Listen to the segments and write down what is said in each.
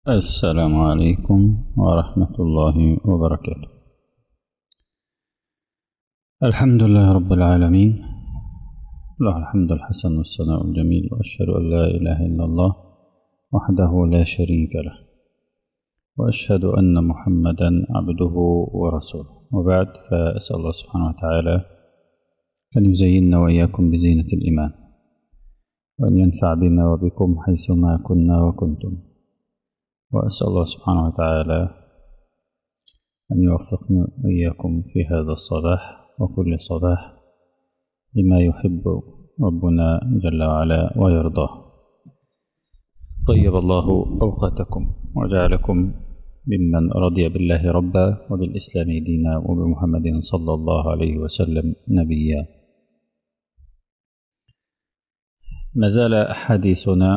السلام عليكم ورحمة الله وبركاته. الحمد لله رب العالمين، له الحمد الحسن والثناء الجميل، وأشهد أن لا إله إلا الله وحده لا شريك له، وأشهد أن محمدا عبده ورسوله. وبعد، فأسأل الله سبحانه وتعالى أن يزيننا وإياكم بزينة الإيمان، وأن ينفع بنا وبكم حيثما كنا وكنتم. وأسأل الله سبحانه وتعالى أن يوفقنا وإياكم في هذا الصباح وكل صباح لما يحب ربنا جل وعلا ويرضاه. طيب الله أوقاتكم وجعلكم ممن رضي بالله ربا وبالإسلام دينا وبمحمد صلى الله عليه وسلم نبيا. ما زال حديثنا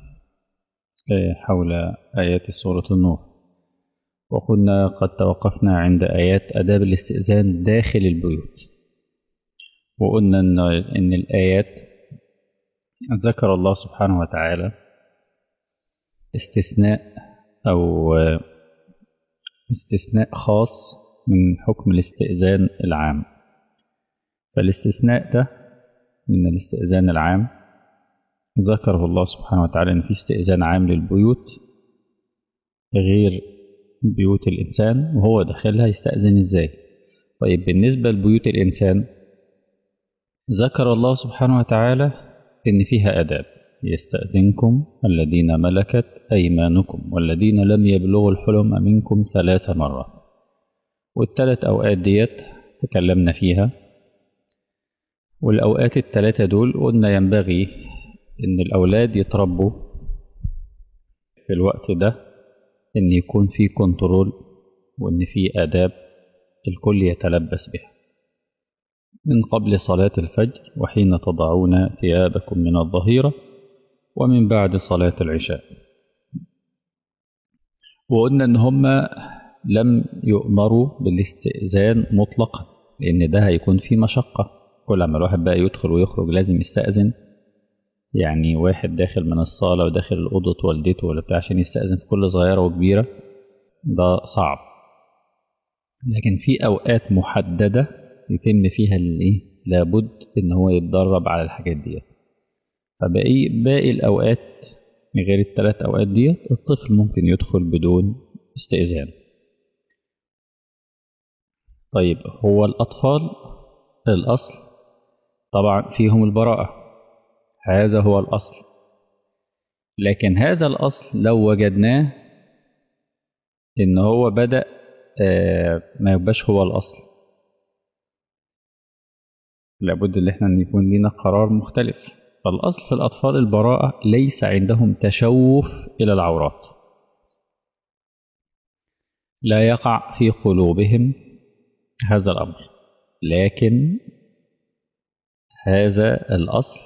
حول آيات سورة النور، وكنا قد توقفنا عند آيات آداب الاستئذان داخل البيوت، وقلنا إن الآيات ذكر الله سبحانه وتعالى استثناء أو استثناء خاص من حكم الاستئذان العام. فالاستثناء ده من الاستئذان العام ذكره الله سبحانه وتعالى إن في استئذان عام للبيوت غير بيوت الإنسان، وهو داخلها يستأذن إزاي. طيب بالنسبة لبيوت الإنسان ذكر الله سبحانه وتعالى إن فيها آداب: يستأذنكم الذين ملكت أيمانكم والذين لم يبلغوا الحلم منكم 3 مرات. والثلاث أوقات ديت تكلمنا فيها، والأوقات ال3 دول قلنا ينبغي إن الأولاد يتربوا في الوقت ده، إن يكون في كنترول وإن في آداب الكل يتلبس بها من قبل صلاة الفجر، وحين تضعون ثيابكم من الظهيرة، ومن بعد صلاة العشاء. وقلنا إن هم لم يؤمروا بالاستئذان مطلقا، لأن ده هيكون فيه مشقة. كل ما الواحد بقى يدخل ويخرج لازم يستأذن، يعني واحد داخل من الصالة وداخل الأوضة والدته ولا بتاع عشان يستأذن في كل صغيرة وكبيرة، ده صعب. لكن في أوقات محددة يتم فيها لابد إن هو يتدرب على الحاجات دي. فباقي الأوقات غير ال3 أوقات دي الطفل ممكن يدخل بدون استئذان. طيب هو الأطفال الأصل طبعا فيهم البراءة، هذا هو الأصل. لكن هذا الأصل لو وجدناه إن هو بدأ ما يبقاش هو الأصل، لابد إن احنا يكون لنا قرار مختلف. فالأصل في الأطفال البراءة، ليس عندهم تشوف إلى العورات، لا يقع في قلوبهم هذا الأمر. لكن هذا الأصل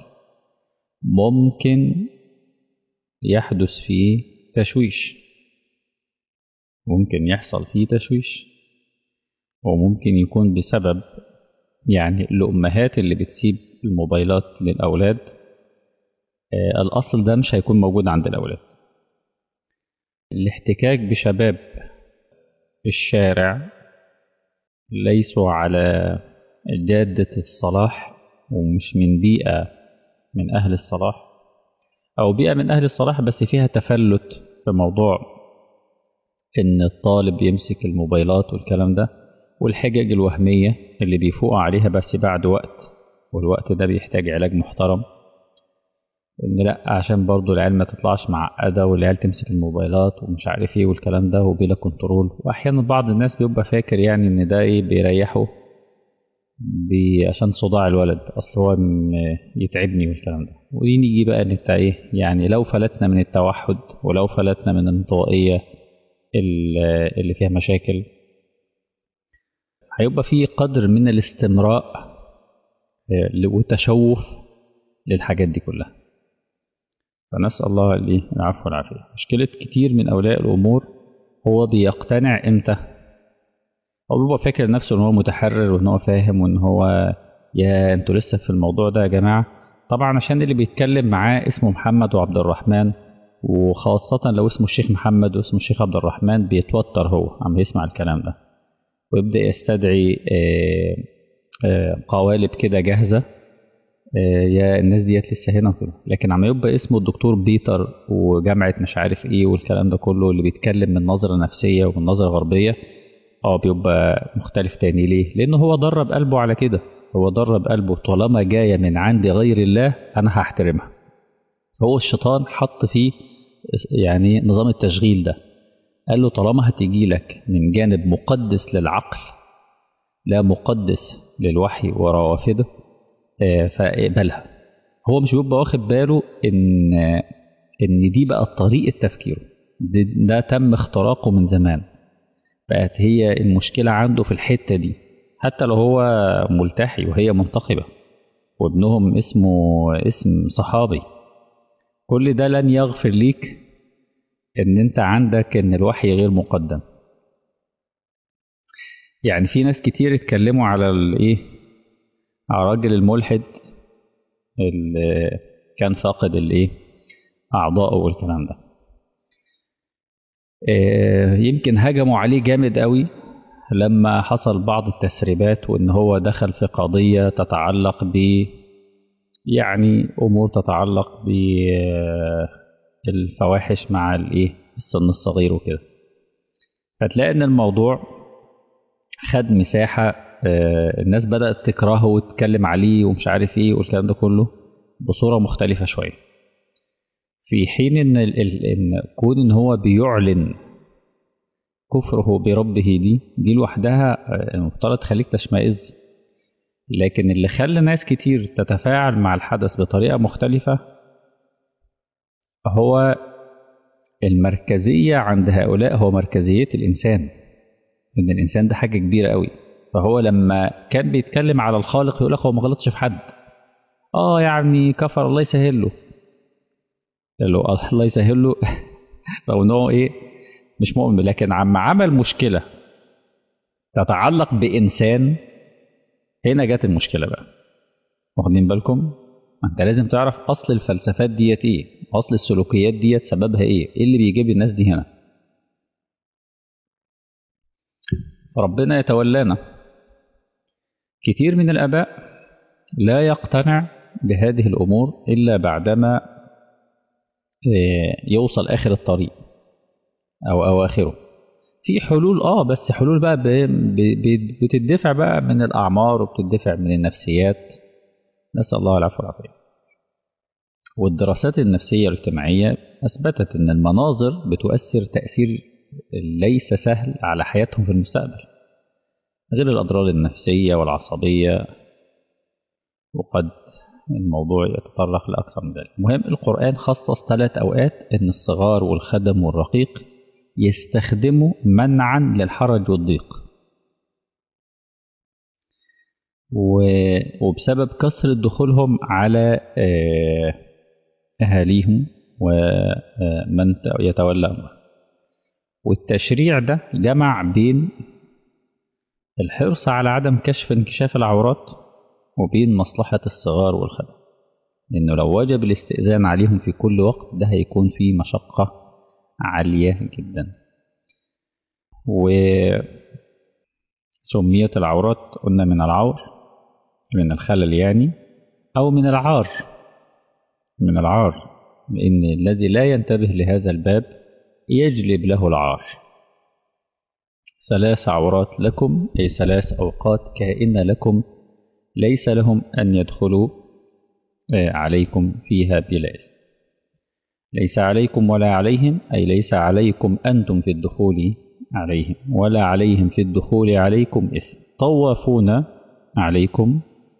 ممكن يحدث فيه تشويش، ممكن يحصل فيه تشويش، وممكن يكون بسبب يعني الأمهات اللي بتسيب الموبايلات للأولاد. الأصل ده مش هيكون موجود عند الأولاد. الاحتكاك بشباب الشارع ليسوا على جادة الصلاح، ومش من بيئة من أهل الصلاح، أو بيئة من أهل الصلاح بس فيها تفلت في موضوع إن الطالب يمسك الموبايلات والكلام ده، والحجج الوهمية اللي بيفوق عليها بس بعد وقت، والوقت ده بيحتاج علاج محترم. إن لأ، عشان برضو العيال ما تطلعش معقدة والعيال تمسك الموبايلات ومش عارف إيه والكلام ده وبلا كنترول. وأحيانا بعض الناس بيبقى فاكر يعني إن ده بيريحه عشان صداع الولد، أصل هو يتعبني والكلام ده. ونيجي بقى إن يعني لو فلتنا من التوحد ولو فلتنا من الانطوائية اللي فيها مشاكل، هيبقى في قدر من الاستمراء وتشوف للحاجات دي كلها. فنسأل الله العفو والعافية. مشكلة كتير من أولياء الأمور هو بيقتنع إمتى؟ هو بيبقى فاكر نفسه إن هو متحرر وإن هو فاهم وإن هو يا أنتوا لسه في الموضوع ده يا جماعة. طبعا عشان اللي بيتكلم معاه اسمه محمد وعبد الرحمن وخاصة لو اسمه الشيخ محمد واسمه الشيخ عبد الرحمن بيتوتر هو عم يسمع الكلام ده، ويبدأ يستدعي قوالب كده جاهزة، يا الناس ديت لسه هنا كده. لكن عم يبقى اسمه الدكتور بيتر وجامعة مش عارف ايه والكلام ده كله اللي بيتكلم من نظرة نفسية ومن نظرة غربية، بيبقى مختلف تاني. ليه؟ لأنه هو درب قلبه على كده. هو درب قلبه طالما جاية من عند غير الله أنا هحترمها. هو الشيطان حط فيه يعني نظام التشغيل ده، قال له طالما هتيجي لك من جانب مقدس للعقل لا مقدس للوحي وروافده فاقبلها. هو مش بيبقى واخد باله ان دي بقى طريقة تفكيره، ده تم اختراقه من زمان، بقت هي المشكلة عنده في الحتة دي. حتى لو هو ملتحي وهي منتقبة وابنهم اسم صحابي، كل ده لن يغفر ليك ان انت عندك ان الوحي غير مقدم. يعني في ناس كتير اتكلموا على الايه، على الراجل الملحد اللي كان فاقد الايه اعضائه والكلام ده. يمكن هجموا عليه جامد قوي لما حصل بعض التسريبات وان هو دخل في قضية تتعلق ب يعني امور تتعلق بالفواحش مع الايه السن الصغير وكده. فتلاقي ان الموضوع خد مساحة، الناس بدأت تكرهه وتتكلم عليه ومش عارف ايه والكلام ده كله بصورة مختلفة شوية، في حين ان كون ان هو بيعلن كفره بربه دي لوحدها المفترض تخليك تشمئز. لكن اللي خلى ناس كتير تتفاعل مع الحدث بطريقة مختلفة هو المركزية عند هؤلاء، هو مركزية الإنسان، إن الإنسان ده حاجة كبيرة قوي. فهو لما كان بيتكلم على الخالق يقول لك هو ما غلطش في حد، يعني كفر الله يسهل له، الله يسهل له لو ان هو مش مؤمن. لكن عم عمل مشكلة تتعلق بإنسان، هنا جت المشكلة بقى. واخدين بالكم؟ انت لازم تعرف اصل الفلسفات ديت ايه، اصل السلوكيات ديت سببها ايه اللي بيجيب الناس دي هنا. ربنا يتولانا. كتير من الآباء لا يقتنع بهذه الأمور إلا بعدما يوصل آخر الطريق أو أواخره. في حلول بس حلول بقى بتدفع بقى من الأعمار وبتدفع من النفسيات، نسأل الله العفو والعافية. والدراسات النفسية والاجتماعية أثبتت أن المناظر بتؤثر تأثير ليس سهل على حياتهم في المستقبل، غير الأضرار النفسية والعصبية، وقد الموضوع يتطرق لأكثر من ذلك. المهم القرآن خصص 3 أوقات أن الصغار والخدم والرقيق يستخدموا منعا للحرج والضيق، وبسبب كثرة دخولهم على أهاليهم ومن يتولى أمره. والتشريع ده جمع بين الحرص على عدم انكشاف العورات وبين مصلحة الصغار والخدم، لأنه لو وجب الاستئذان عليهم في كل وقت ده هيكون فيه مشقة عالية جدا. وسميت العورات قلنا من العور، من الخلل يعني، أو من العار، لأن الذي لا ينتبه لهذا الباب يجلب له العار. 3 عورات لكم، أي 3 أوقات كائنة لكم ليس لهم أن يدخلوا عليكم فيها بلا إذن. ليس عليكم ولا عليهم، أي ليس عليكم أنتم في الدخول عليهم ولا عليهم في الدخول عليكم إثم. طوافون عليكم،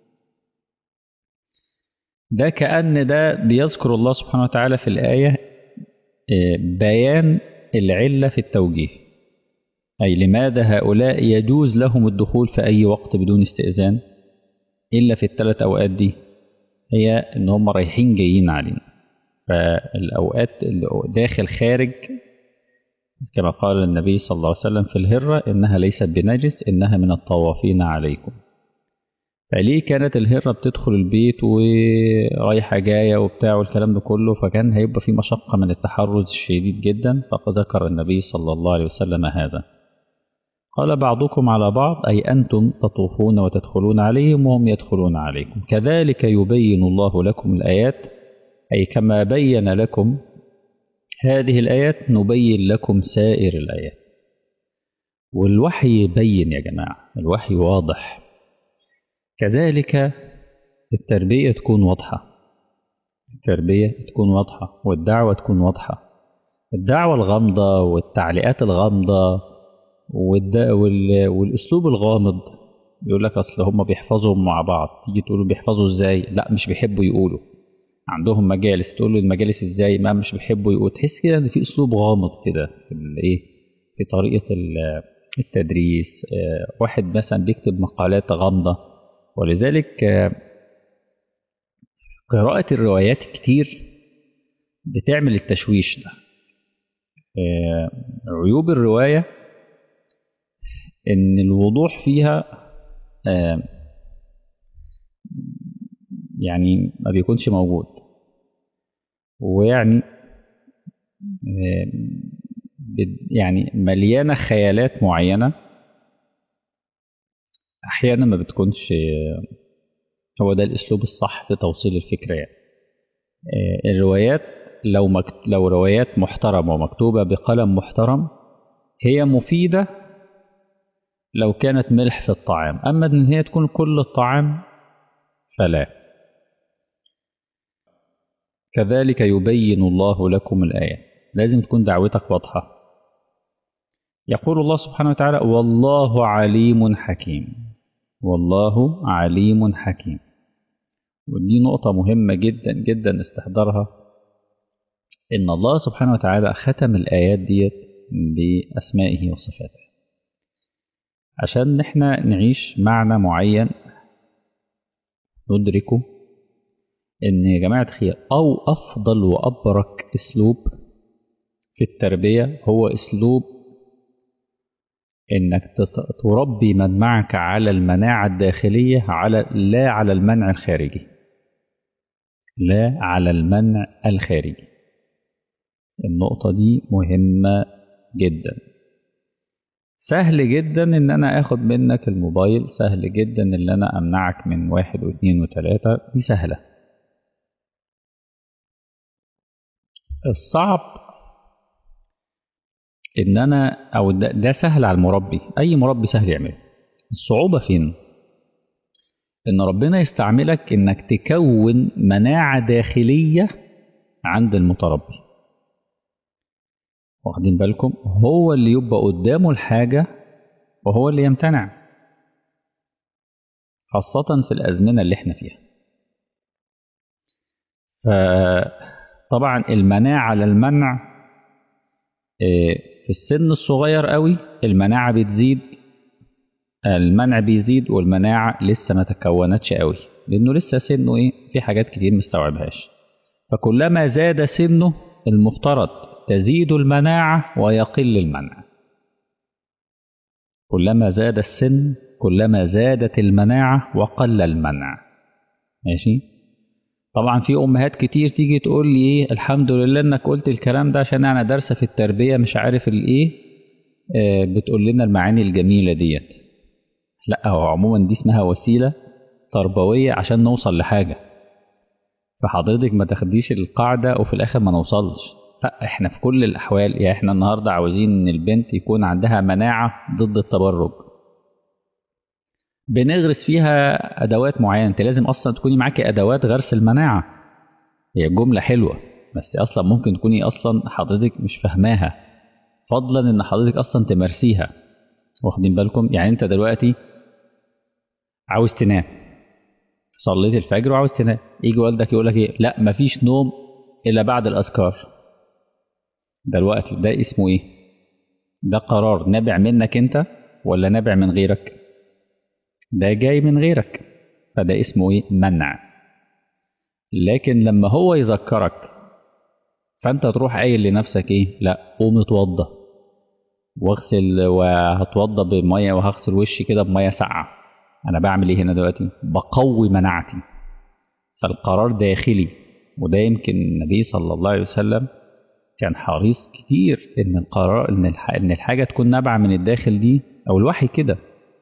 ده كأن ده بيذكر الله سبحانه وتعالى في الآية بيان العلة في التوجيه، أي لماذا هؤلاء يجوز لهم الدخول في أي وقت بدون استئذان إلا في ال3 أوقات دي، هي إن هم رايحين جايين علينا. فالأوقات اللي داخل خارج كما قال النبي صلى الله عليه وسلم في الهرة إنها ليست بنجس إنها من الطوافين عليكم. فليه كانت الهرة بتدخل البيت ورايحة جاية وبتاع والكلام ده كله، فكان هيبقى في مشقة من التحرز شديد جدا. فذكر النبي صلى الله عليه وسلم هذا، قال بعضكم على بعض، أي أنتم تطوفون وتدخلون عليهم وهم يدخلون عليكم، كذلك يبين الله لكم الآيات، أي كما بين لكم هذه الآيات نبين لكم سائر الآيات. والوحي يبين يا جماعة، الوحي واضح. كذلك التربية تكون واضحة، التربية تكون واضحة، والدعوة تكون واضحة. الدعوة الغامضة والتعليقات الغامضة والأسلوب الغامض، يقول لك أصل هم بيحفظوا مع بعض، تيجي تقولوا بيحفظوا إزاي؟ لا مش بيحبوا يقولوا. عندهم مجالس، تقول له المجالس إزاي؟ ما مش بيحبوا يقولوا. تحس كده إن في أسلوب غامض كده في الإيه، في طريقة التدريس. واحد مثلا بيكتب مقالات غامضة. ولذلك قراءة الروايات كتير بتعمل التشويش ده. عيوب الرواية إن الوضوح فيها يعني ما بيكونش موجود، ويعني يعني مليانة خيالات معينة، أحيانا ما بتكونش هو ده الأسلوب الصح في توصيل الفكرة يعني. الروايات لو روايات محترمة ومكتوبة بقلم محترم هي مفيدة لو كانت ملح في الطعام، أما إن هي تكون كل الطعام فلا. كذلك يبين الله لكم الآيات، لازم تكون دعوتك واضحة. يقول الله سبحانه وتعالى: والله عليم حكيم، والله عليم حكيم. ودي نقطة مهمة جدا جدا استحضرها، إن الله سبحانه وتعالى ختم الآيات ديت بأسمائه وصفاته عشان نحن نعيش معنى معين ندركه. إن يا جماعة خير، أو أفضل وأبرك أسلوب في التربية هو أسلوب إنك تربي من معك على المناعة الداخلية، لا على المنع الخارجي، لا على المنع الخارجي. النقطة دي مهمة جدا. سهل جدا إن أنا آخد منك الموبايل، سهل جدا إن أنا أمنعك من 1 و2 و3، دي سهلة. الصعب إن أنا أو ده سهل على المربي، أي مربي سهل يعمله. الصعوبة فين؟ إن ربنا يستعملك إنك تكون مناعة داخلية عند المتربي. واخدين بالكم؟ هو اللي يبقى قدامه الحاجة وهو اللي يمتنع، خاصة في الأزمنة اللي احنا فيها. فطبعا المناعة على المنع في السن الصغير قوي المناعة بتزيد، المنع بيزيد والمناعة لسه ما تكونتش قوي، لأنه لسه سنه في حاجات كتير مستوعبهاش. فكلما زاد سنه المفترض تزيد المناعة ويقل المنع. كلما زاد السن كلما زادت المناعة وقل المنع. ماشي؟ طبعا في أمهات كتير تيجي تقول لي الحمد لله إنك قلت الكلام ده عشان أنا دارسة في التربية مش عارف بتقول لنا المعاني الجميلة ديت. لا، هو عموما دي اسمها وسيلة تربوية عشان نوصل لحاجة، فحضرتك ما تاخديش القاعدة وفي الآخر ما نوصلش. لا، احنا في كل الأحوال يعني احنا النهاردة عاوزين إن البنت يكون عندها مناعة ضد التبرج، بنغرس فيها أدوات معينة. أنت لازم أصلا تكوني معاكي أدوات غرس المناعة. هي جملة حلوة بس أصلا ممكن تكوني أصلا حضرتك مش فاهماها، فضلا إن حضرتك أصلا تمارسيها. واخدين بالكم؟ يعني أنت دلوقتي عاوز تنام، صليت الفجر وعاوز تنام، يجي والدك يقول لك لا مفيش نوم إلا بعد الأذكار. دلوقتي ده اسمه ده قرار نابع منك أنت ولا نابع من غيرك؟ ده جاي من غيرك، فده اسمه منع. لكن لما هو يذكرك فأنت تروح قايل لنفسك لا قوم اتوضى واغسل، وهتوضى بمية وهغسل وشي كده بمية ساقعة، أنا بعمل إيه هنا دلوقتي؟ بقوي مناعتي. فالقرار داخلي. وده يمكن النبي صلى الله عليه وسلم كان حريص كتير إن القرار إن الحاجة تكون نابعة من الداخل دي، أو الوحي كده.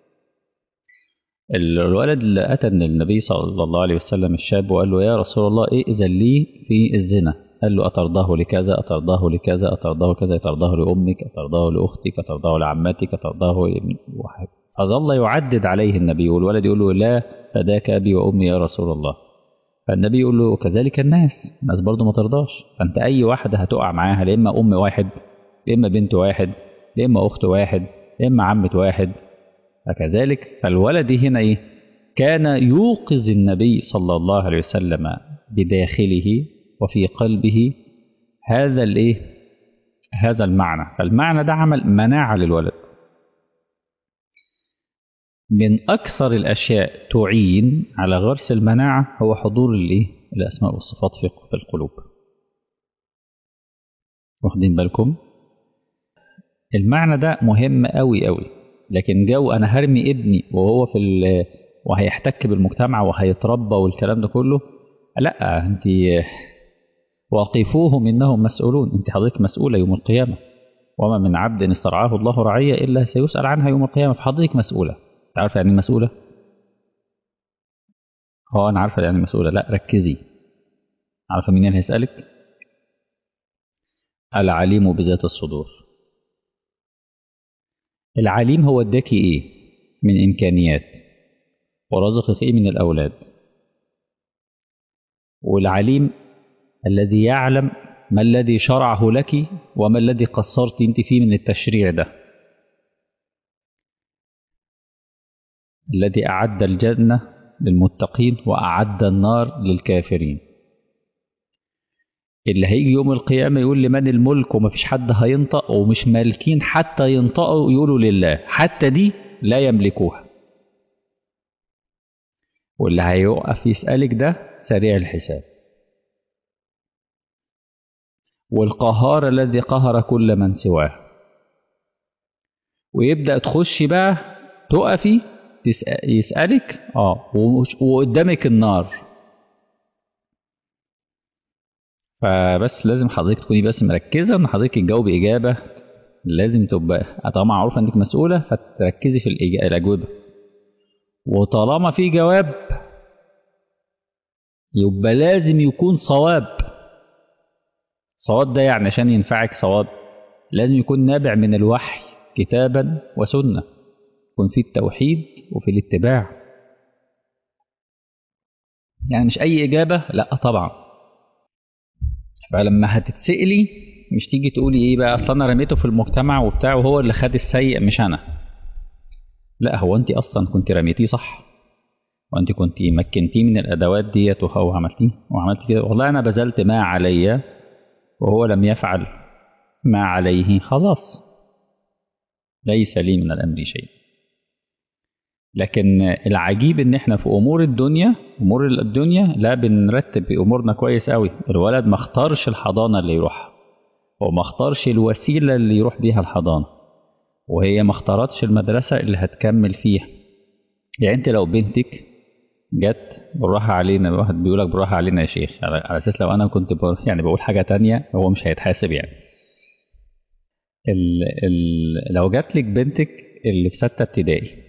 الولد اللي أتى النبي صلى الله عليه وسلم الشاب وقال له يا رسول الله ائذن لي في الزنا، قال له أترضاه لكذا أترضاه لكذا أترضاه كذا، أترضاه لأمك أترضاه لأختك أترضاه لعمتك أترضاه واحد. فظل يعدد عليه النبي، والولد يقول له لا فداك أبي وأمي يا رسول الله. فالنبي يقول له كذلك الناس برضه ما ترضاش. فأنت أي واحدة هتقع معاها، لا إما أم واحد، لا إما بنت واحد، لا إما أخت واحد، لا إما عمة واحد. فكذلك فالولد هنا إيه؟ كان يوقظ النبي صلى الله عليه وسلم بداخله وفي قلبه هذا الإيه؟ هذا المعنى. فالمعنى ده عمل مناعة للولد. من أكثر الأشياء تعين على غرس المناعة هو حضور الإيه؟ الأسماء والصفات في القلوب. واخدين بالكم؟ المعنى ده مهم أوي أوي. لكن جو أنا هرمي ابني وهو وهيحتك بالمجتمع وهيتربى والكلام ده كله، لا، أنت وقفوهم إنهم مسؤولون. أنت حضرتك مسؤولة يوم القيامة. وما من عبد استرعاه الله رعية إلا سيسأل عنها يوم القيامة. فحضرتك مسؤولة. تعرف يعني مسؤولة؟ أنا عارفة يعني مسؤولة. لا، ركزي. عارفة مين اللي هيسألك؟ العليم بذات الصدور. العليم هو اداكي ايه من امكانيات، ورزقك ايه من الاولاد. والعليم الذي يعلم ما الذي شرعه لك وما الذي قصرت انت فيه من التشريع ده. الذي اعد الجنة للمتقين واعد النار للكافرين. اللي هيجي يوم القيامة يقول لمن الملك وما فيش حد هينطق، ومش مالكين حتى ينطقوا يقولوا لله، حتى دي لا يملكوها. واللي هيوقف يسألك ده سريع الحساب. والقهار الذي قهر كل من سواه. ويبدأ تخشي بقى تقفي يسألك وقدامك النار. فبس لازم حضرتك تكوني بس مركزة ان حضرتك تجاوبي إجابة. لازم تبقى طالما معروف انك مسؤولة فتركزي في الأجوبة. وطالما في جواب يبقى لازم يكون صواب. صواب ده يعني عشان ينفعك صواب لازم يكون نابع من الوحي كتابا وسنة، يكون في التوحيد وفي الاتباع. يعني مش أي إجابة، لا طبعا. فلما هتتسألي مش تيجي تقولي إيه بقى أصلا أنا رميته في المجتمع وبتاع وهو اللي خد السيء مش أنا. لا، هو أنت أصلا كنت رميتيه صح، وأنت كنت مكنتيه من الأدوات ديت وهو عملتيه وعملت كده. والله أنا بذلت ما علي وهو لم يفعل ما عليه، خلاص ليس لي من الأمر شيء. لكن العجيب ان احنا في امور الدنيا لا بنرتب امورنا كويس قوي. الولد ما اختارش الحضانه اللي يروحها، وما اختارش الوسيله اللي يروح بيها الحضانه، وهي ما اختارتش المدرسه اللي هتكمل فيها. يعني انت لو بنتك جت بالراحه علينا، واحد بيقول لك بالراحه علينا يا شيخ، على اساس لو انا كنت بقول حاجه تانية هو مش هيتحاسب يعني. لو جات لك بنتك اللي في 6 ابتدائي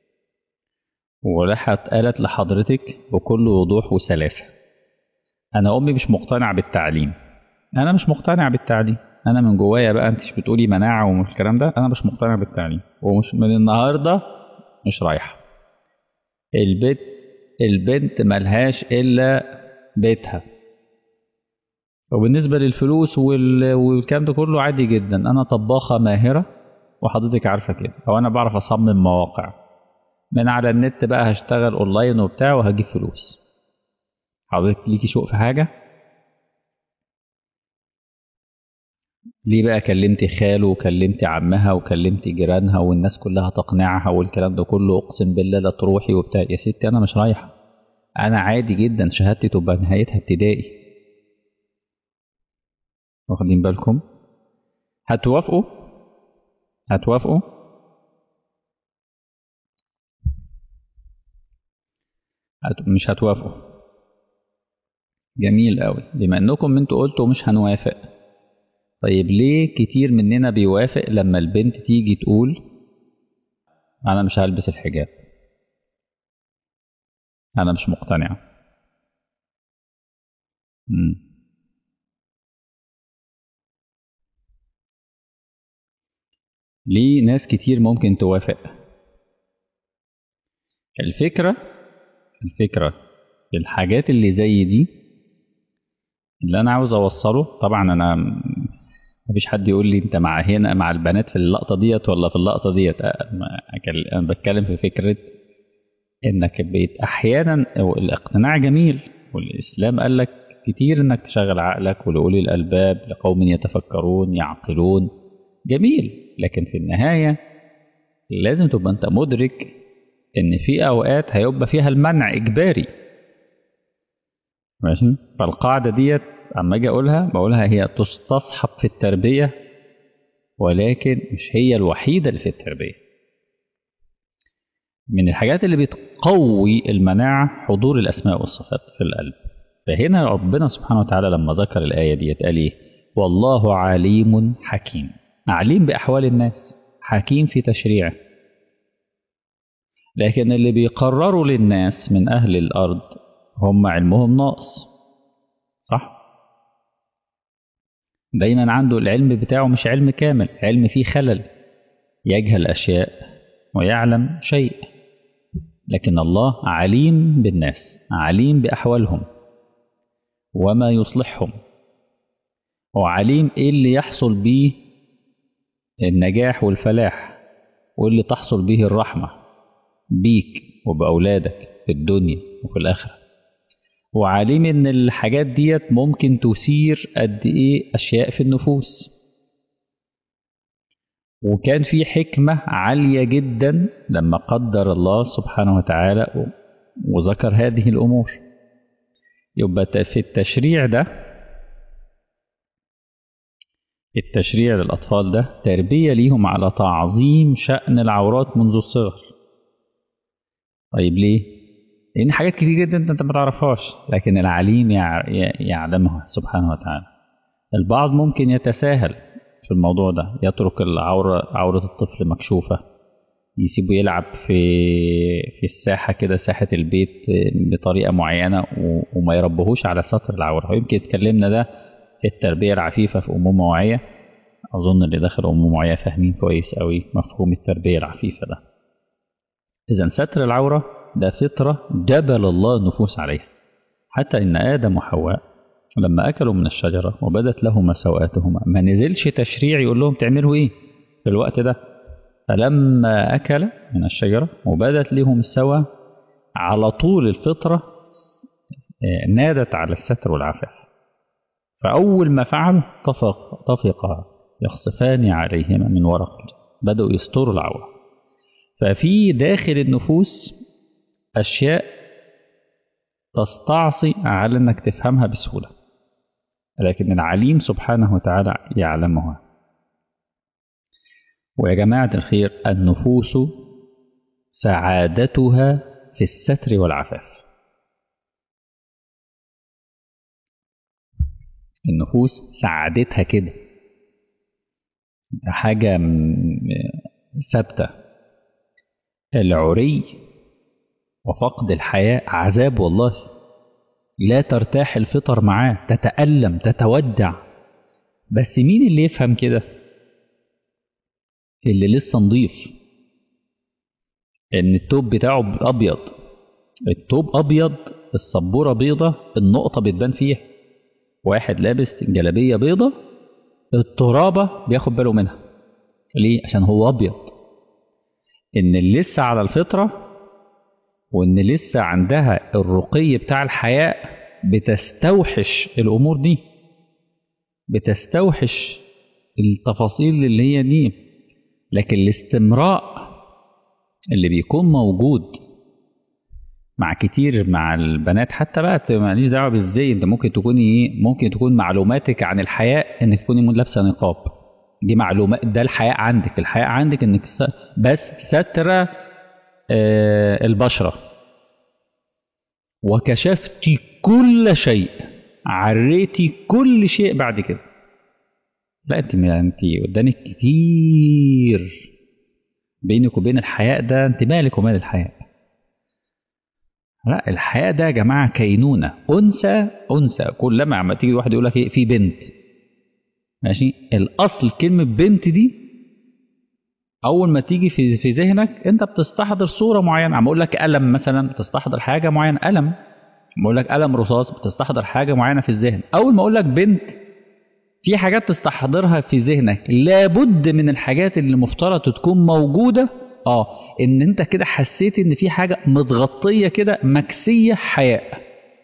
وراحت قالت لحضرتك بكل وضوح وسلاسة أنا أمي مش مقتنع بالتعليم، أنا مش مقتنع بالتعليم، أنا من جوايا بقى أنت بتقولي مناعة ومش الكلام ده، أنا مش مقتنع بالتعليم ومش من النهاردة مش رايحة البيت. البنت ملهاش إلا بيتها. وبالنسبة للفلوس والكلام ده كله عادي جدا. أنا طباخة ماهرة وحضرتك عارفة كده، أو أنا بعرف أصمم مواقع من على النت بقى، هشتغل اونلاين وبتاع وهجيب فلوس. حضرتك ليكي شوق في حاجه؟ ليه بقى كلمتي خاله وكلمتي عمها وكلمتي جيرانها والناس كلها تقنعها والكلام ده كله؟ اقسم بالله لا تروحي وبتاع. يا ستي انا مش رايحه، انا عادي جدا شهادتي تبقى نهايتها ابتدائي. واخدين بالكم؟ هتوافقوا؟ هتوافقوا؟ مش هتوافقوا. جميل قوي. بما انكم انتوا قلتوا مش هنوافق، طيب ليه كتير مننا بيوافق لما البنت تيجي تقول انا مش هلبس الحجاب، انا مش مقتنعة؟ مم. ليه ناس كتير ممكن توافق؟ الفكرة الفكرة في الحاجات اللي زي دي اللي انا عاوز اوصله. طبعا انا مفيش حد يقول لي انت مع هنا مع البنات في اللقطة ديت ولا في اللقطة ديت. انا بتكلم في فكرة انك بقيت احيانا الاقتناع جميل، والاسلام قال لك كتير انك تشغل عقلك ولأولي الالباب لقوم يتفكرون يعقلون. جميل، لكن في النهاية لازم تبقى انت مدرك ان في اوقات هيبقى فيها المنع اجباري. ماشي. فالقاعدة ديت اما اجي اقولها بقولها هي تستصحب في التربية، ولكن مش هي الوحيدة اللي في التربية. من الحاجات اللي بتقوي المناعة حضور الأسماء والصفات في القلب. فهنا ربنا سبحانه وتعالى لما ذكر الآية دي قال إيه؟ والله عليم حكيم. عليم بأحوال الناس، حكيم في تشريعه. لكن اللي بيقرروا للناس من أهل الأرض هم علمهم ناقص، صح؟ دايما عنده العلم بتاعه مش علم كامل، علم فيه خلل، يجهل أشياء ويعلم شيء. لكن الله عليم بالناس، عليم بأحوالهم وما يصلحهم، وعليم إيه اللي يحصل به النجاح والفلاح، واللي تحصل به الرحمة بيك وبأولادك في الدنيا وفي الآخرة. وعليم إن الحاجات ديت ممكن تثير قد إيه أشياء في النفوس. وكان في حكمة عالية جدا لما قدر الله سبحانه وتعالى وذكر هذه الأمور. يبقى في التشريع ده، التشريع للأطفال ده تربية ليهم على تعظيم شأن العورات منذ الصغر. طيب ليه؟ لأن حاجات كتير جدا أنت ما تعرفهاش، لكن العليم يعلمها سبحانه وتعالى. البعض ممكن يتساهل في الموضوع ده، يترك عورة الطفل مكشوفة، يسيبه يلعب في الساحة كده، ساحة البيت بطريقة معينة، وما يربهوش على ستر العورة. ويمكن اتكلمنا ده في التربية العفيفة في أمومة واعية. أظن اللي داخل أمومة واعية فاهمين كويس أوي مفهوم التربية العفيفة ده. إذا ستر العورة ده فطرة جبل الله النفوس عليها. حتى إن آدم وحواء لما أكلوا من الشجرة وبدت لهما سوآتهما ما نزلش تشريع يقول لهم تعملوا إيه في الوقت ده. فلما أكل من الشجرة وبدت لهم السوى، على طول الفطرة نادت على الستر والعفاف. فأول ما فعلوا طفقا يخصفان عليهما من ورق الجنة، بدأوا يستروا العورة. ففي داخل النفوس أشياء تستعصي على أنك تفهمها بسهولة، لكن العليم سبحانه وتعالى يعلمها. ويا جماعة الخير، النفوس سعادتها في الستر والعفاف. النفوس سعادتها كده، حاجة ثابتة. العري وفقد الحياة عذاب والله، لا ترتاح الفطر معاه، تتألم تتودع. بس مين اللي يفهم كده؟ اللي لسه نضيف، ان التوب بتاعه ابيض. التوب ابيض، السبورة بيضة، النقطة بتبان فيها. واحد لابس جلابية بيضة، الترابة بياخد باله منها. ليه؟ عشان هو ابيض. ان اللي لسه على الفطرة وان لسه عندها الرقي بتاع الحياء بتستوحش الامور دي، بتستوحش التفاصيل اللي هي دي. لكن الاستمراء اللي بيكون موجود مع كتير مع البنات، حتى بقى ماليش دعوه بالزي، انت ممكن تكوني ايه، ممكن تكون معلوماتك عن الحياء انك تكوني لابسه نقاب. دي معلومات، ده الحياء عندك. الحياء عندك انك بس ستره البشره. وكشفتي كل شيء، عريتي كل شيء بعد كده. لا انت قدامك كتير بينك وبين الحياء ده، انت مالك ومال الحياء؟ لا الحياء ده يا جماعه كينونه، انثى. كلما عم تيجي واحد يقول لك ايه في بنت، ماشي، الاصل كلمه بنت دي اول ما تيجي في ذهنك انت بتستحضر صوره معينه. عم اقول لك قلم مثلا بتستحضر حاجه معينه، قلم. بقول لك قلم رصاص بتستحضر حاجه معينه في الذهن. اول ما اقول لك بنت في حاجات تستحضرها في ذهنك، لابد من الحاجات اللي مفترض تكون موجوده، ان انت كده حسيت ان في حاجه متغطيه كده مكسيه حياء.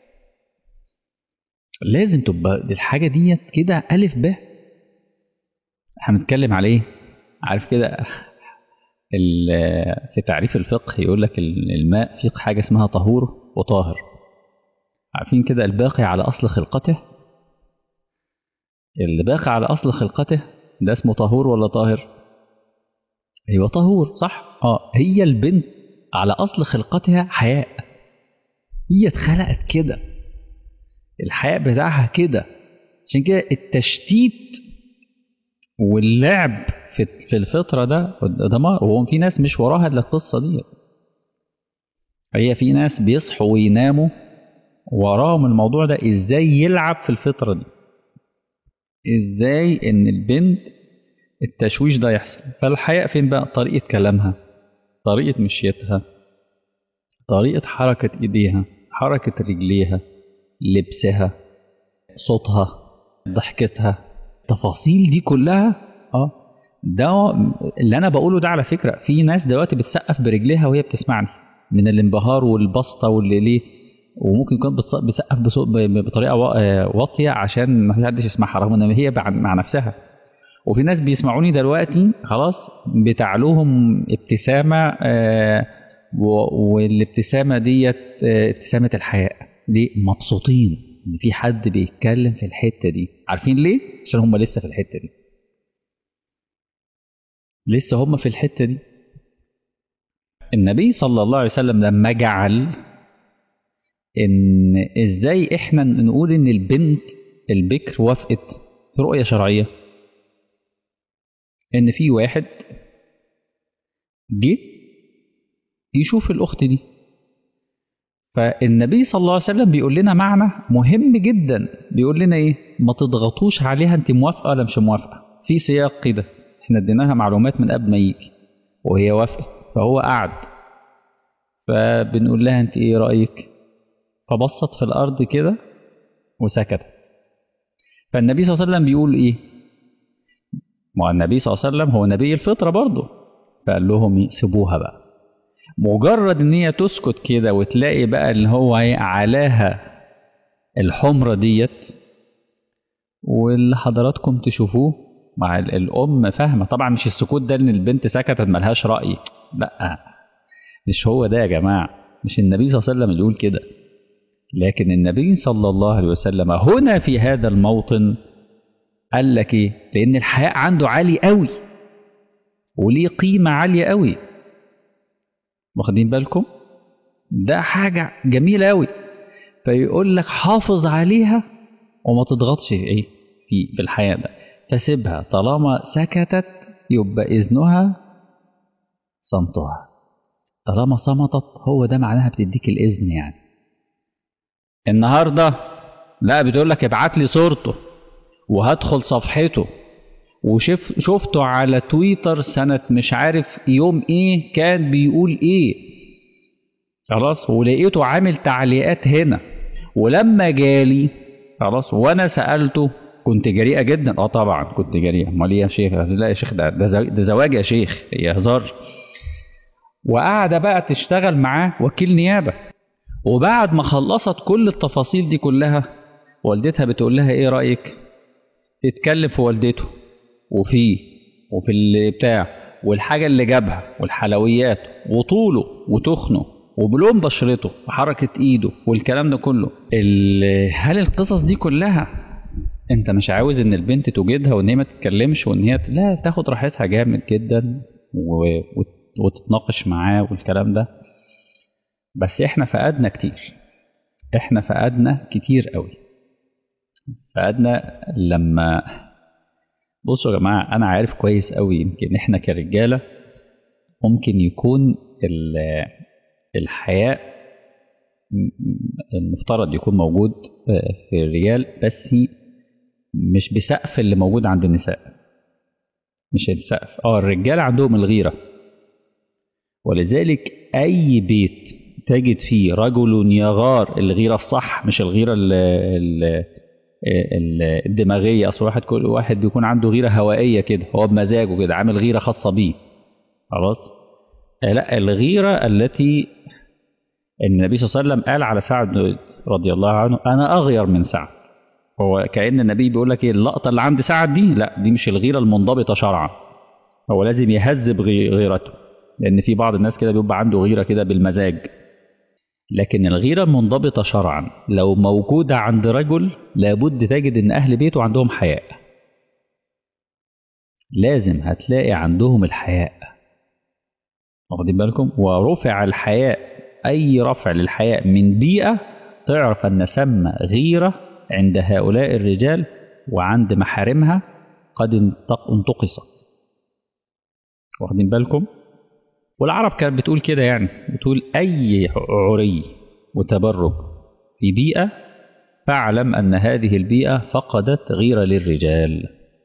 لازم تبقى الحاجه ديت كده الف ب. هنتكلم عليه، عارف كده. في تعريف الفقه يقول لك الماء في حاجه اسمها طهور وطاهر. عارفين كده الباقي على اصل خلقته، اللي باقي على اصل خلقته ده اسمه طهور ولا طاهر؟ ايوه طهور، صح. هي البنت على اصل خلقتها حياء، هي اتخلقت كده، الحياء بتاعها كده. عشان كده التشتيت واللعب في الفطره ده دمار. وهو في ناس مش وراها الا القصه دي، هي في ناس بيصحوا ويناموا وراهم الموضوع ده، ازاي يلعب في الفطره دي، ازاي ان البنت التشويش ده يحصل. فالحياء فين بقى؟ طريقه كلامها، طريقه مشيتها، طريقه حركه ايديها، حركه رجليها، لبسها، صوتها، ضحكتها، التفاصيل دي كلها. ده اللي انا بقوله ده على فكره في ناس دلوقتي بتسقف برجليها وهي بتسمعني من الانبهار والبسطه واللي ليه، وممكن يكون بتسقف بطريقه واطيه عشان ما حدش يسمعها رغم ان هي مع نفسها. وفي ناس بيسمعوني دلوقتي خلاص بتعلوهم ابتسامه، والابتسامه ديت ابتسامه الحياء دي، مبسوطين ان في حد بيتكلم في الحته دي. عارفين ليه؟ عشان هم لسه في الحته دي، لسه هم في الحته دي. النبي صلى الله عليه وسلم لما جعل ان ازاي احنا نقول ان البنت البكر وافقت في رؤيه شرعيه، ان في واحد جه يشوف الاخت دي، فالنبي صلى الله عليه وسلم بيقول لنا معنى مهم جدا، بيقول لنا ايه؟ ما تضغطوش عليها انت موافقه ولا مش موافقه، في سياق كده احنا اديناها معلومات من قبل ما يجي وهي وافقت، فهو قعد فبنقول لها انت ايه رايك؟ فبصت في الارض كده وسكتت. فالنبي صلى الله عليه وسلم بيقول ايه؟ ما النبي صلى الله عليه وسلم هو نبي الفطره برضه، فقال لهم سيبوها بقى. مجرد ان هي تسكت كده وتلاقي بقى اللي هو علاها الحمرة ديت، واللي حضراتكم تشوفوه مع الام فاهمه طبعا مش السكوت ده ان البنت سكتت ملهاش رأي، لا مش هو ده يا جماعه، مش النبي صلى الله عليه وسلم اللي يقول كده، لكن النبي صلى الله عليه وسلم هنا في هذا الموطن قال لك ايه؟ لان الحياء عنده عالي قوي وليه قيمه عاليه قوي، واخدين بالكم؟ ده حاجه جميله قوي. فيقول لك حافظ عليها وما تضغطش ايه في الحياة ده، فسيبها طالما سكتت يبقى إذنها صمتها، طالما صمتت هو ده معناها بتديك الإذن. يعني النهاردة لا بتقول لك ابعت لي صورته وهدخل صفحته وشفته على تويتر سنة مش عارف يوم ايه كان بيقول ايه، خلاص، ولقيته عامل تعليقات هنا، ولما جالي خلاص وانا سالته كنت جريئه جدا. طبعا كنت جريئه، امال ايه يا شيخ؟ لا يا شيخ ده زواج يا شيخ، هي هزار. وقاعده بقى تشتغل معاه وكيل نيابه، وبعد ما خلصت كل التفاصيل دي كلها والدتها بتقول لها ايه رايك؟ تتكلم في والدته وفيه وفي اللي بتاع والحاجه اللي جابها والحلويات وطوله وتخنه وبلون بشرته وحركة ايده والكلام ده كله. هل القصص دي كلها انت مش عاوز ان البنت توجدها وان هي ما تتكلمش وان هي لا تاخد راحتها جامد جدا وتتناقش معاه والكلام ده؟ بس احنا فقدنا كتير، احنا فقدنا كتير قوي. فقدنا لما، بصوا يا جماعة، أنا عارف كويس قوي يمكن احنا كرجالة ممكن يكون الحياء المفترض يكون موجود في الرجال، بس مش بسقف اللي موجود عند النساء. مش السقف، الرجال عندهم الغيرة، ولذلك أي بيت تجد فيه رجل يغار، الغيرة الصح مش الغيرة الدماغية. أصل كل واحد بيكون عنده غيرة هوائية كده، هو بمزاجه كده عامل غيرة خاصة بيه، خلاص. لا، الغيرة التي النبي صلى الله عليه وسلم قال على سعد رضي الله عنه: أنا أغير من سعد. هو كأن النبي بيقول لك إيه اللقطة اللي عند سعد دي؟ لا، دي مش الغيرة المنضبطة شرعا. هو لازم يهذب غيرته، لأن في بعض الناس كده بيبقى عنده غيرة كده بالمزاج. لكن الغيرة المنضبطة شرعا لو موجودة عند رجل لابد تجد إن أهل بيته عندهم حياء. لازم هتلاقي عندهم الحياء، واخدين بالكم؟ ورفع الحياء، أي رفع للحياء من بيئة تعرف أن سمى غيرة عند هؤلاء الرجال وعند محارمها قد انتقصت، واخدين بالكم؟ والعرب كانت بتقول كده، يعني بتقول: أي عري وتبرج في بيئة فاعلم أن هذه البيئة فقدت غيرة للرجال.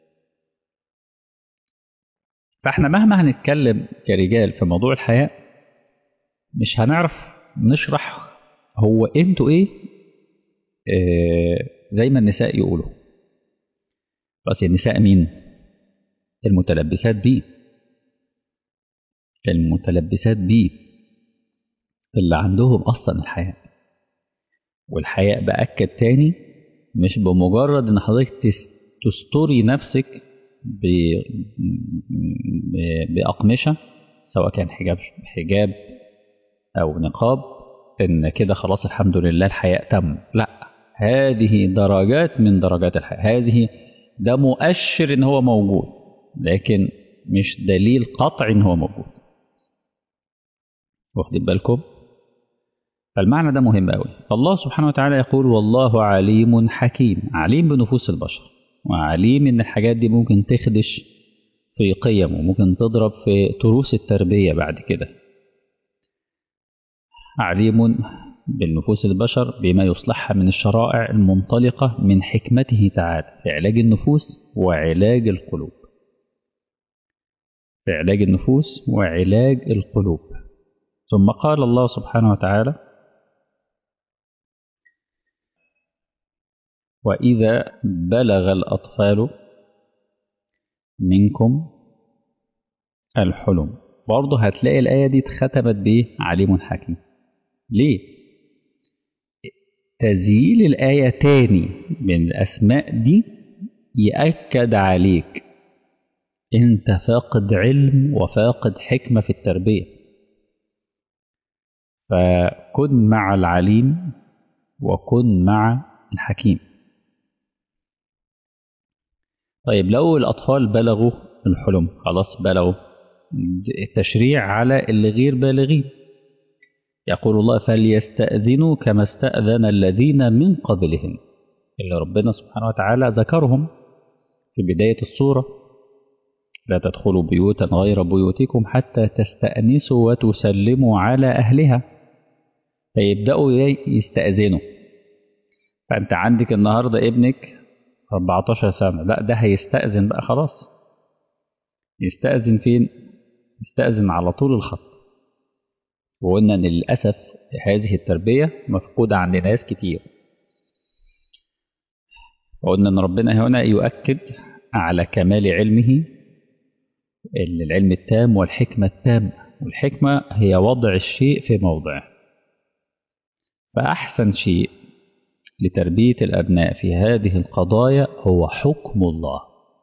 فاحنا مهما هنتكلم كرجال في موضوع الحياء مش هنعرف نشرح هو قيمته ايه، زي ما النساء يقولوا. بس النساء مين؟ المتلبسات بيه، المتلبسات بيه اللي عندهم أصلا الحياء. والحياء بأكد تاني مش بمجرد ان حضرتك تستري نفسك بأقمشة، سواء كان حجاب أو نقاب، إن كده خلاص الحمد لله الحياء تم. لا، هذه درجات من درجات الحياء، ده مؤشر إن هو موجود، لكن مش دليل قطعي إن هو موجود، واخدين بالكم؟ فالمعنى ده مهم قوي. فالله سبحانه وتعالى يقول: والله عليم حكيم، عليم بنفوس البشر، وعليم إن الحاجات دي ممكن تخدش في قيم وممكن تضرب في تروس التربية بعد كده. عليم بالنفوس البشر بما يصلحها من الشرائع المنطلقة من حكمته تعالى في علاج النفوس وعلاج القلوب، في علاج النفوس وعلاج القلوب. ثم قال الله سبحانه وتعالى: وإذا بلغ الأطفال منكم الحلم. برضه هتلاقي الآية دي اتختمت بإيه؟ عليم حكيم. ليه؟ تزييل الآية تاني من الأسماء دي يأكد عليك أنت فاقد علم وفاقد حكمة في التربية. فكن مع العليم وكن مع الحكيم. طيب لو الأطفال بلغوا الحلم، خلاص بلغوا، التشريع على اللي غير بالغين. يقول الله: فليستأذنوا كما استأذن الذين من قبلهم، اللي ربنا سبحانه وتعالى ذكرهم في بداية السورة: لا تدخلوا بيوتا غير بيوتكم حتى تستأنسوا وتسلموا على أهلها. فيبدأوا يستأذنوا. فأنت عندك النهاردة ابنك 14 سنة، لا ده هيستأذن بقى خلاص. يستأذن فين؟ يستأذن على طول الخط. وقلنا أن للأسف هذه التربية مفقودة عند ناس كتير. وقلنا أن ربنا هنا يؤكد على كمال علمه، العلم التام والحكمة التامة. والحكمة هي وضع الشيء في موضعه. فأحسن شيء لتربية الأبناء في هذه القضايا هو حكم الله.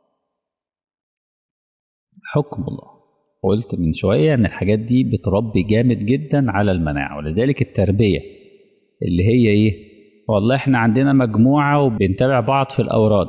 حكم الله. قلت من شوية أن الحاجات دي بتربي جامد جدا على المناعة. ولذلك التربية اللي هي إيه؟ والله إحنا عندنا مجموعة وبنتابع بعض في الأوراد،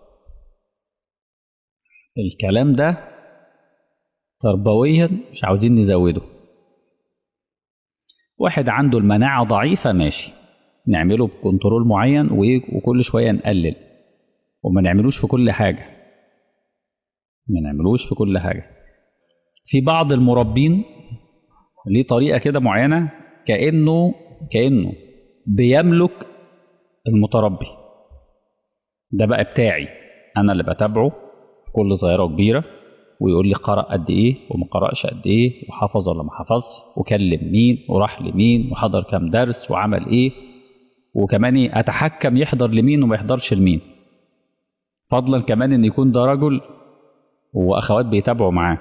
الكلام ده تربويا مش عاوزين نزوده. واحد عنده المناعة ضعيفة ماشي، نعمله بكنترول معين وكل شوية نقلل، وما نعملوش في كل حاجة، ما نعملوش في كل حاجة. في بعض المربين ليه طريقة كده معينة، كأنه بيملك المتربي ده، بقى بتاعي أنا اللي بتابعه في كل صغيرة وكبيرة، ويقول لي قرأ قد إيه وما قرأش قد إيه، وحفظ ولا ما حفظش، وكلم مين وراح لمين وحضر كام درس وعمل إيه، وكمان أتحكم يحضر لمين وما يحضرش لمين، فضلا كمان إن يكون ده رجل وأخوات بيتابعوا معاه.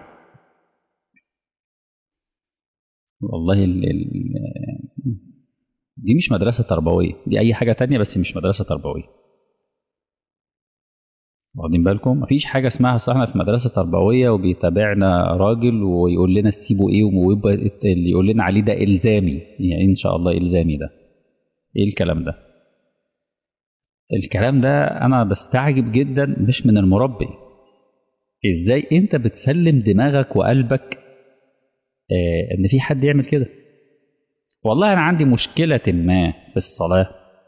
والله دي مش مدرسة تربوية، دي أي حاجة تانية بس مش مدرسة تربوية. واخدين بالكم؟ مفيش حاجة اسمها أصل احنا في مدرسة تربوية وبيتابعنا راجل ويقول لنا تسيبوا إيه، ويبقى اللي يقول لنا عليه ده إلزامي، يعني إن شاء الله إلزامي ده إيه الكلام ده؟ الكلام ده أنا بستعجب جدا مش من المربي. إزاي أنت بتسلم دماغك وقلبك إن في حد يعمل كده؟ والله أنا عندي مشكلة ما في الصلاة،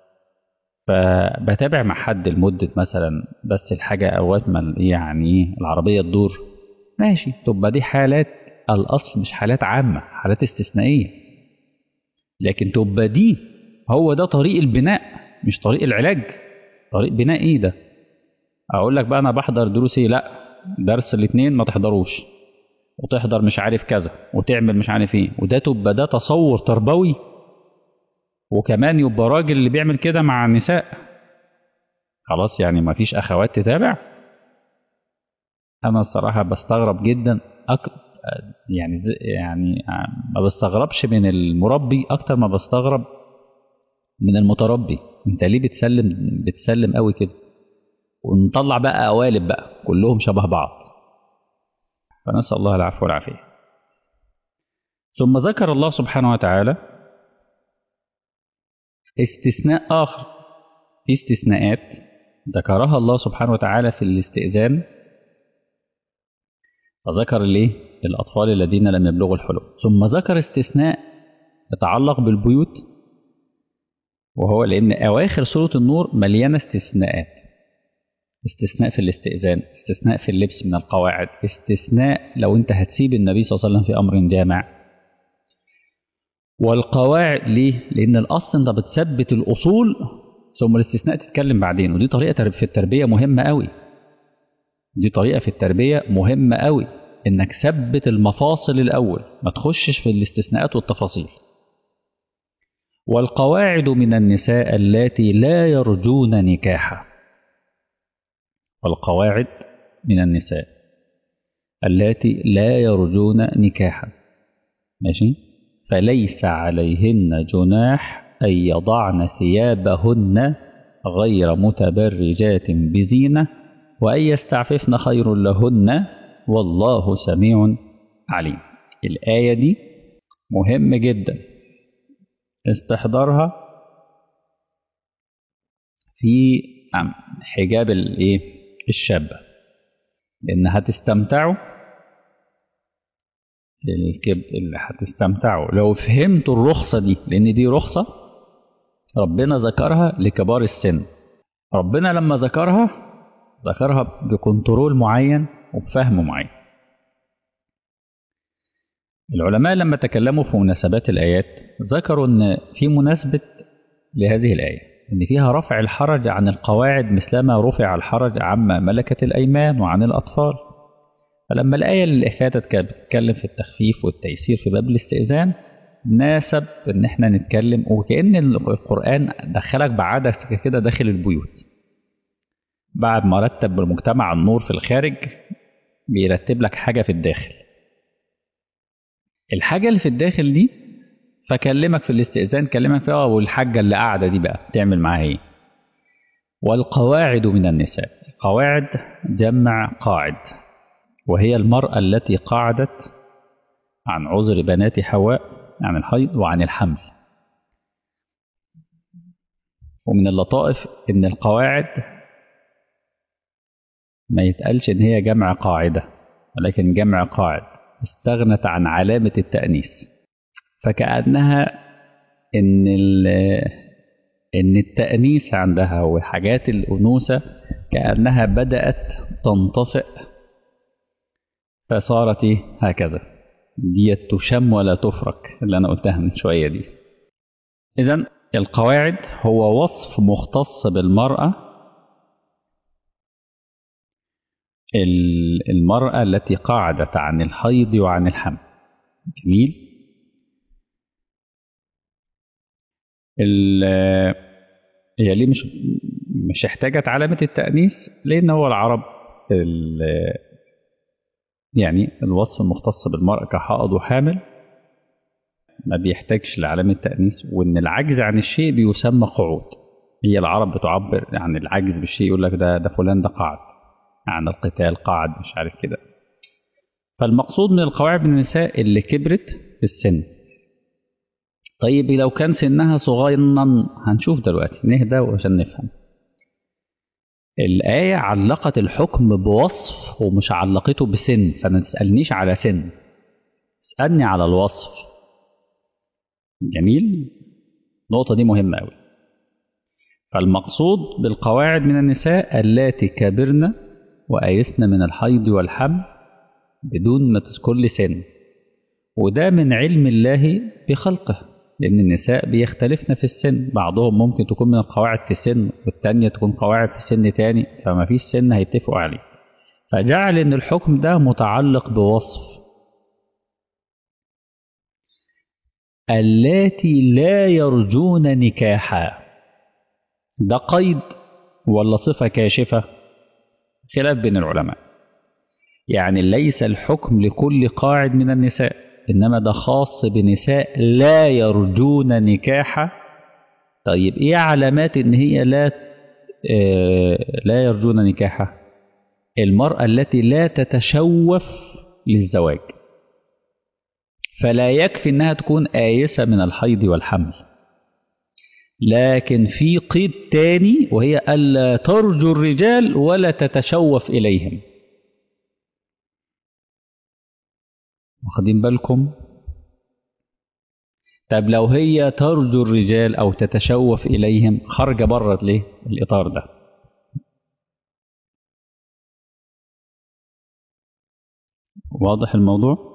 فبتابع مع حد لمدة مثلا، بس الحاجة أوقات ما يعني العربية تدور ماشي، تبقى دي حالات الأصل مش حالات عامة، حالات استثنائية، لكن تبقى دي هو ده طريق البناء مش طريق العلاج. طريق بناء إيه ده؟ أقول لك بقى أنا بحضر دروسي، لا درس الاثنين ما تحضروش، وتحضر مش عارف كذا وتعمل مش عارف ايه، وده تبقى ده تصور تربوي؟ وكمان يبقى راجل اللي بيعمل كده مع النساء، خلاص يعني ما فيش أخوات تتابع. أنا الصراحة بستغرب جدا يعني ما بستغربش من المربي أكتر ما بستغرب من المتربي. أنت ليه بتسلم قوي كده؟ ونطلع بقى قوالب بقى كلهم شبه بعض، فنسأل الله العفو والعافية. ثم ذكر الله سبحانه وتعالى استثناء آخر، في استثناءات ذكرها الله سبحانه وتعالى في الاستئذان، فذكر ليه الأطفال الذين لم يبلغوا الحلم، ثم ذكر استثناء يتعلق بالبيوت، وهو لأن أواخر سورة النور مليانة استثناءات. استثناء في الاستئذان، استثناء في اللبس من القواعد، استثناء لو أنت هتسيب النبي صلى الله عليه وسلم في أمر جامع. والقواعد ليه؟ لأن الأصل أنت بتثبت الأصول ثم الاستثناء تتكلم بعدين، ودي طريقة في التربية مهمة قوي. دي طريقة في التربية مهمة قوي، إنك ثبت المفاصل الأول، ما تخشش في الاستثناءات والتفاصيل. والقواعد من النساء اللاتي لا يرجون نكاحا، والقواعد من النساء اللاتي لا يرجون نكاحا، ماشي، فليس عليهن جناح أن يضعن ثيابهن غير متبرجات بزينة وأن يستعففن خير لهن والله سميع عليم. الآية دي مهم جدا استحضارها في حجاب الشابة، لأن هتستمتعوا اللي هتستمتعوا لو فهمتوا الرخصة دي، لأن دي رخصة ربنا ذكرها لكبار السن. ربنا لما ذكرها بكنترول معين وبفهم معين. العلماء لما تكلموا في مناسبات الآيات ذكروا أن في مناسبة لهذه الآية أن فيها رفع الحرج عن القواعد مثلما رفع الحرج عما ملكت الأيمان وعن الأطفال. فلما الآية اللي فاتت كانت بتتكلم في التخفيف والتيسير في باب الاستئذان، ناسب ان احنا نتكلم، وكأن القرآن دخلك بعادة كده داخل البيوت. بعد ما رتب المجتمع النور في الخارج بيرتب لك حاجة في الداخل. الحاجة اللي في الداخل دي فكلمك في الاستئذان، كلمك فيها والحاجة اللي قاعدة دي بقى تعمل معاها ايه. والقواعد من النساء، قواعد جمع قاعد، وهي المرأة التي قعدت عن عذر بنات حواء عن الحيض وعن الحمل. ومن اللطائف ان القواعد ما يتقالش ان هي جمع قاعدة، ولكن جمع قاعد استغنت عن علامة التأنيث، فكأنها ان إن التأنيث عندها وحاجات الأنوثة كأنها بدأت تنطفئ، فصارت هكذا، دي تشم ولا تفرك اللي أنا قلتها من شوية دي. إذن القواعد هو وصف مختص بالمرأة، المرأة التي قاعدت عن الحيض وعن الحمل. جميل. هي ليه مش احتاجت علامة التأنيث؟ لأن هو العرب يعني الوصف المختص بالمرأة كحائض وحامل ما بيحتاجش لعلامة تأنيث، وإن العجز عن الشيء بيسمى قعود. هي العرب بتعبر عن العجز بالشيء، يقول لك ده فلان ده قعد عن القتال، قعد مش عارف كده. فالمقصود من القواعد من النساء اللي كبرت في السن. طيب لو كان سنها صغيرا، هنشوف دلوقتي، نهدى عشان نفهم. الآية علقت الحكم بوصف ومش علقته بسن، فما تسألنيش على سن، اسألني على الوصف. جميل. النقطة دي مهمة أوي. فالمقصود بالقواعد من النساء اللاتي كبرن وأيسن من الحيض والحمل بدون ما تذكر لي سن، وده من علم الله بخلقه، لأن النساء بيختلفن في السن، بعضهم ممكن تكون من القواعد في سن والتانية تكون قواعد في سن تاني، فما فيش سن هيتفقوا عليه، فجعل إن الحكم ده متعلق بوصف. اللاتي لا يرجون نكاحا، ده قيد ولا صفة كاشفة؟ خلاف بين العلماء. يعني ليس الحكم لكل قاعد من النساء، إنما ده خاص بنساء لا يرجون نكاحا. طيب إيه علامات إن هي لا يرجون نكاحا؟ المرأة التي لا تتشوف للزواج، فلا يكفي إنها تكون آيسة من الحيض والحمل، لكن في قيد تاني وهي ألا ترجو الرجال ولا تتشوف إليهم. واخدين بالكم؟ طب لو هي ترجو الرجال أو تتشوف إليهم، خارجة بره ليه الإطار ده؟ واضح الموضوع؟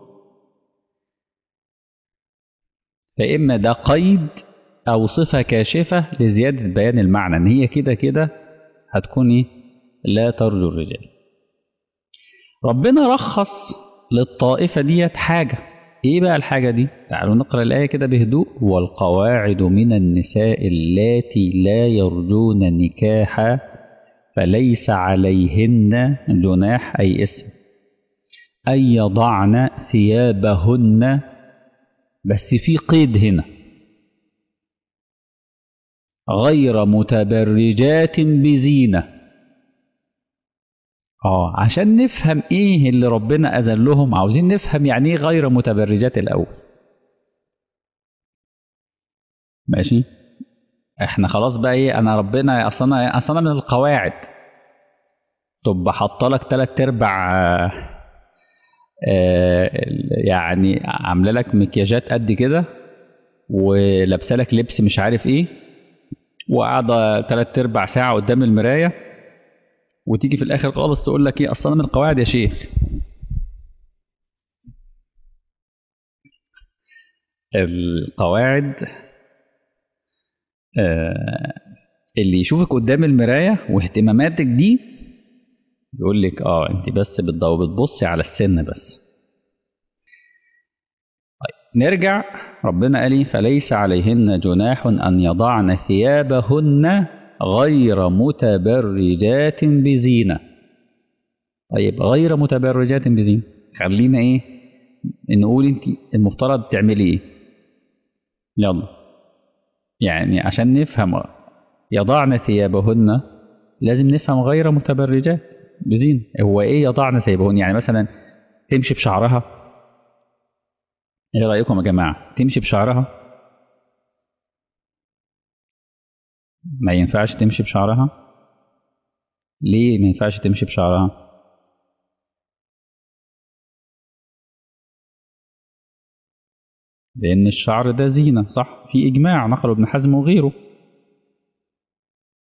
فإما ده قيد أو صفة كاشفة لزيادة بيان المعنى، إن هي كده كده هتكون لا ترجو الرجال. ربنا رخص للطائفة ديت حاجة، إيه بقى الحاجة دي؟ تعالوا نقرأ الآية كده بهدوء. والقواعد من النساء اللاتي لا يرجون نكاحا فليس عليهن جناح، أي اسم، أن يضعن ثيابهن، بس في قيد هنا، غير متبرجات بزينة. عشان نفهم ايه اللي ربنا اذن لهم، عاوزين نفهم يعني ايه غير متبرجات الاول. ماشي. احنا خلاص بقى انا ربنا اصلا من القواعد طب حاط لك 3/4 يعني عامله لك مكياجات قد كده، ولابسه لك لبس مش عارف ايه، وقاعده 3/4 ساعه قدام المرايه، وتيجي في الاخر خالص تقول لك ايه اصلا من القواعد يا شيخ. القواعد اللي يشوفك قدام المرايه واهتماماتك دي يقول لك انت بس بتبصي على السن بس. نرجع. ربنا قال فليس عليهن جناح أن يضعن ثيابهن غير متبرجات بزينة. طيب غير متبرجات بزينة، خلينا نقول انت المفترض تعملي ايه. يلا يعني عشان نفهم يضعن ثيابهن لازم نفهم غير متبرجات بزينة. هو ايه يضعن ثيابهن؟ يعني مثلا تمشي بشعرها؟ ايه رأيكم يا جماعة؟ تمشي بشعرها؟ ما ينفعش تمشي بشعرها. ليه ما ينفعش تمشي بشعرها؟ لأن الشعر ده زينة، صح؟ في إجماع نقله ابن حزم وغيره.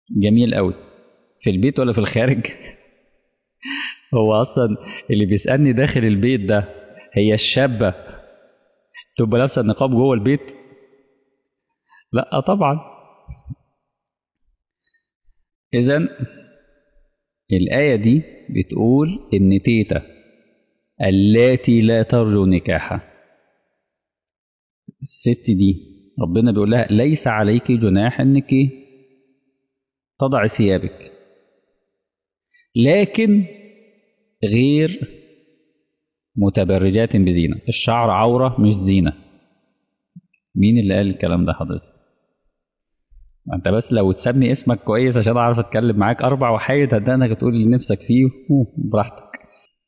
جميل قوي. في البيت ولا في الخارج؟ هو اصلا اللي بيسالني داخل البيت ده، هي الشابه تبقى لابسه النقاب جوه البيت؟ لا طبعا. اذا الايه دي بتقول ان تيتا اللاتي لا ترجو نكاحا، الست دي ربنا بيقول لها ليس عليك جناح انك تضع ثيابك، لكن غير متبرجات بزينة. الشعر عورة مش زينة. مين اللي قال الكلام ده حضرتك؟ انت بس لو تسمي اسمك كويس عشان اعرف اتكلم معاك 4 وحايد هدانك تقول اللي نفسك فيه براحتك.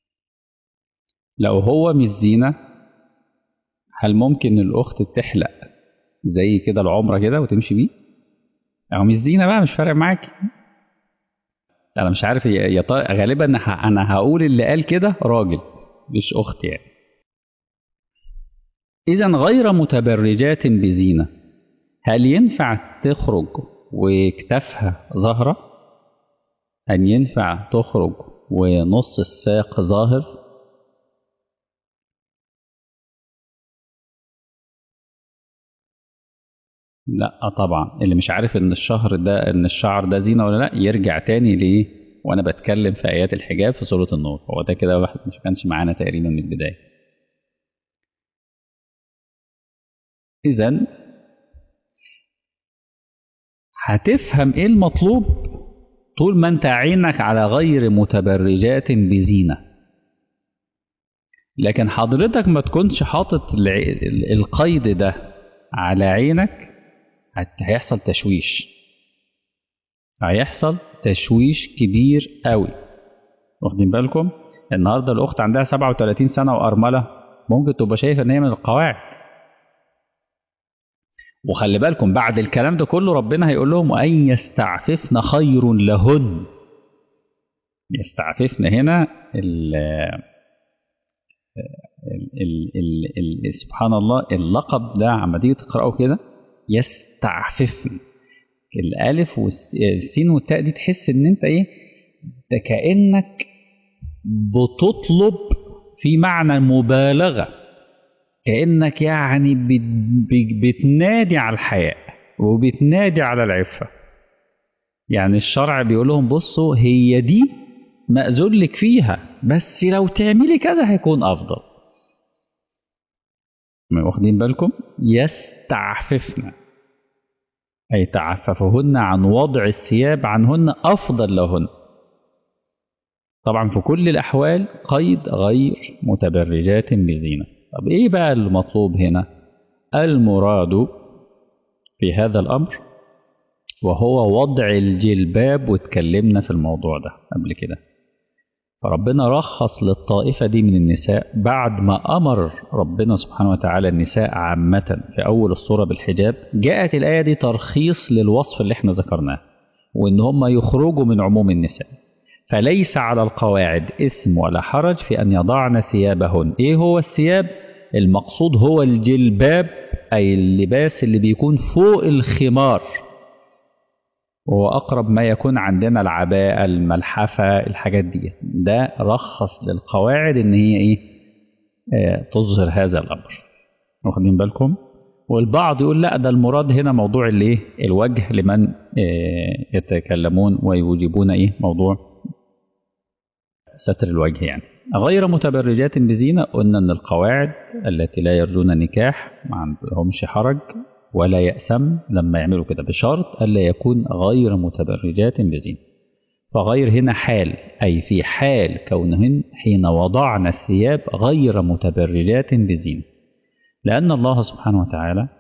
لو هو مش زينة، هل ممكن الاخت تحلق زي كده العمرة كده وتمشي بيه؟ او مش زينة بقى، مش فارق معاك. انا مش عارف غالبا انا هقول اللي قال كده راجل مش اخت يعني. اذا غير متبرجات بزينة، هل ينفع تخرج وكتافها ظاهرة؟ هل ينفع تخرج ونص الساق ظاهر؟ لا طبعا. اللي مش عارف ان الشعر ده زينة ولا لا يرجع تاني ليه وانا بتكلم في ايات الحجاب في سورة النور. هو ده كده واحد مش كانش معانا تقريبا من البداية. اذا هتفهم ايه المطلوب طول ما انت عينك على غير متبرجات بزينة. لكن حضرتك ما تكونش حاطط القيد ده على عينك، هيحصل تشويش. هيحصل تشويش كبير قوي. واخدين بالكم؟ النهارده الاخت عندها 37 سنه وارمله، ممكن تبقى شايفه ان هي من القواعد. وخلي بالكم بعد الكلام ده كله ربنا هيقول لهم وان يستعففن خير لهن. يستعففن هنا سبحان الله اللقب ده عما تيجي تقراه كده يستعففن. الالف والسين والتاء دي تحس ان انت ايه ده، كانك بتطلب في معنى مبالغه، كانك يعني بتنادي على الحياء وبتنادي على العفه. يعني الشرع بيقول لهم بصوا هي دي مأذون لك فيها، بس لو تعملي كذا هيكون افضل. واخدين بالكم؟ يستعففن أي تعففهن عن وضع الثياب عنهن أفضل لهن. طبعا في كل الأحوال قيد غير متبرجات بزينة. طب إيه بقى المطلوب هنا؟ المراد في هذا الأمر وهو وضع الجلباب، واتكلمنا في الموضوع ده قبل كده. فربنا رخص للطائفة دي من النساء بعد ما أمر ربنا سبحانه وتعالى النساء عامة في أول الصورة بالحجاب. جاءت الآية دي ترخيص للوصف اللي احنا ذكرناه، وإن هم يخرجوا من عموم النساء. فليس على القواعد إثم ولا حرج في أن يضعن ثيابهن. إيه هو الثياب؟ المقصود هو الجلباب، أي اللباس اللي بيكون فوق الخمار، وهو أقرب ما يكون عندنا العباءة الملحفة الحاجات دي. ده رخص للقواعد إن هي إيه تظهر هذا الأمر. واخدين بالكم؟ والبعض يقول لا ده المراد هنا موضوع الايه الوجه لمن يتكلمون ويوجبون ايه موضوع ستر الوجه يعني. غير متبرجات بزينة، قلنا ان القواعد التي لا يرجون نكاح ما عندهمش حرج ولا يأسم لما يعملوا كده، بشرط ألا يكون غير متبرجات بزينة. فغير هنا حال، أي في حال كونهن حين وضعن الثياب غير متبرجات بزينة. لأن الله سبحانه وتعالى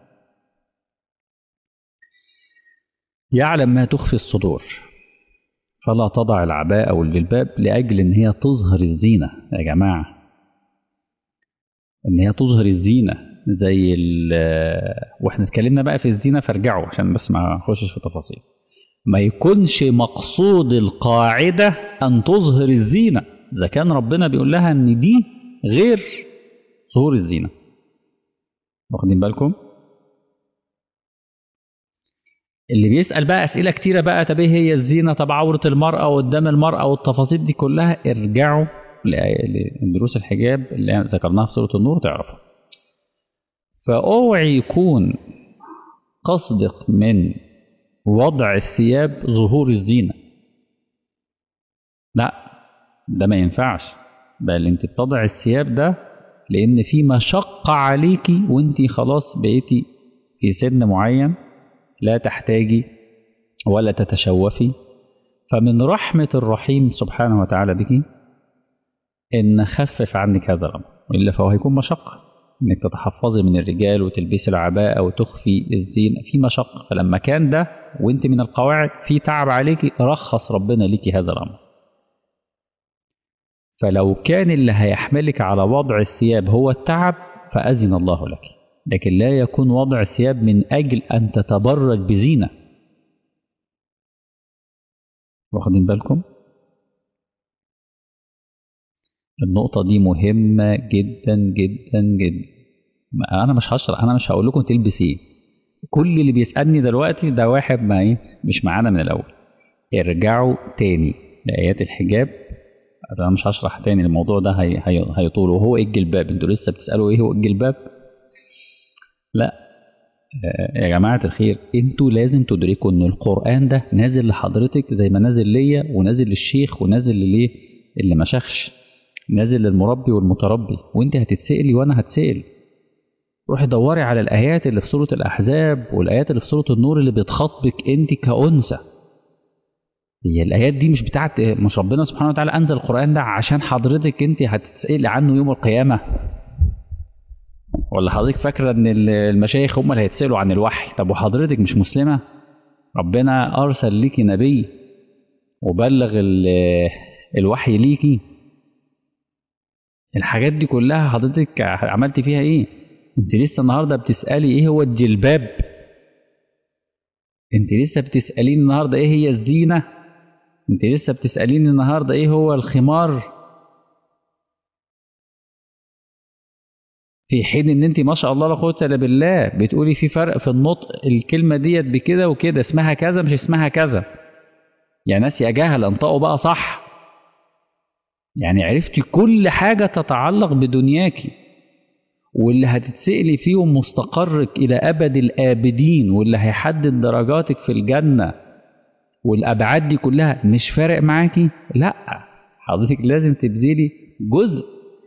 يعلم ما تخفي الصدور، فلا تضع العباءة والجلباب لأجل إن هي تظهر الزينة. يا جماعة إن هي تظهر الزينة زي وإحنا اتكلمنا بقى في الزينة، فارجعوا عشان بس ما نخشش في تفاصيل. ما يكونش مقصود القاعدة أن تظهر الزينة، إذا كان ربنا بيقول لها إن دي غير ظهور الزينة. واخدين بالكم؟ اللي بيسأل بقى أسئلة كتيرة بقى، طب ايه هي الزينة، طب عورة المرأة قدام المرأة والتفاصيل دي كلها، ارجعوا لدروس الحجاب اللي ذكرناها في سورة النور تعرفوا. فأوعي يكون قصدك من وضع الثياب ظهور الزينة، لا، ده ما ينفعش. بل انت بتضع الثياب ده لأن في مشقة عليكي وانت خلاص بقيتي في سن معين لا تحتاجي ولا تتشوفي. فمن رحمة الرحيم سبحانه وتعالى بك إن خفف عنك هذا الأمر، وإلا فهو هيكون مشقة إنك تتحفظي من الرجال وتلبسي العباءة وتخفي الزين، في مشقة. فلما كان ده وإنت من القواعد في تعب عليكي، رخص ربنا لك هذا الأمر. فلو كان اللي هيحملك على وضع الثياب هو التعب فأذن الله لك، لكن لا يكون وضع الثياب من أجل أن تتبرج بزينة. واخدين بالكم؟ النقطة دي مهمة جدا جدا جدا. أنا مش هشرح، أنا مش هقول لكم تلبس إيه. كل اللي بيسألني دلوقتي ده واحد ما إيه مش معانا من الأول. ارجعوا تاني لآيات الحجاب. أنا مش هشرح تاني الموضوع ده، هيطول. وهو إيه الجلباب؟ أنتوا لسه بتسألوا إيه هو الجلباب؟ لا يا جماعة الخير، أنتوا لازم تدركوا إن القرآن ده نازل لحضرتك زي ما نازل ليا ونازل للشيخ ونازل لليه اللي ما شخش، نازل للمربي والمتربي. وانت هتتسألي وانا هتسأل. روحي دوري على الآيات اللي في سورة الأحزاب والآيات اللي في سورة النور اللي بتخاطبك انت كأنثى. هي الآيات دي مش بتاعت، مش ربنا سبحانه وتعالى أنزل القرآن ده عشان حضرتك انت هتتسألي عنه يوم القيامة؟ ولا حضرتك فاكرة ان المشايخ هم اللي هيتسألوا عن الوحي؟ طب وحضرتك مش مسلمة؟ ربنا أرسل ليكي نبي وبلغ الوحي ليكي. الحاجات دي كلها حضرتك عملتي فيها ايه؟ انت لسه النهارده بتسألي ايه هو الجلباب؟ انت لسه بتسألين النهارده ايه هي الزينة؟ انت لسه بتسألين النهارده ايه هو الخمار؟ في حين ان انت ما شاء الله لا قوة الا بالله بتقولي في فرق في النطق، الكلمة ديت بكده وكده، اسمها كذا مش اسمها كذا. يا ناس يا جهل انطقوا بقى صح. يعني عرفتي كل حاجة تتعلق بدنياكي، واللي هتتسألي فيهم مستقرك إلى أبد الآبدين، واللي هيحدد درجاتك في الجنة والأبعاد دي كلها مش فارق معاكي. لا، حضرتك لازم تبذلي جزء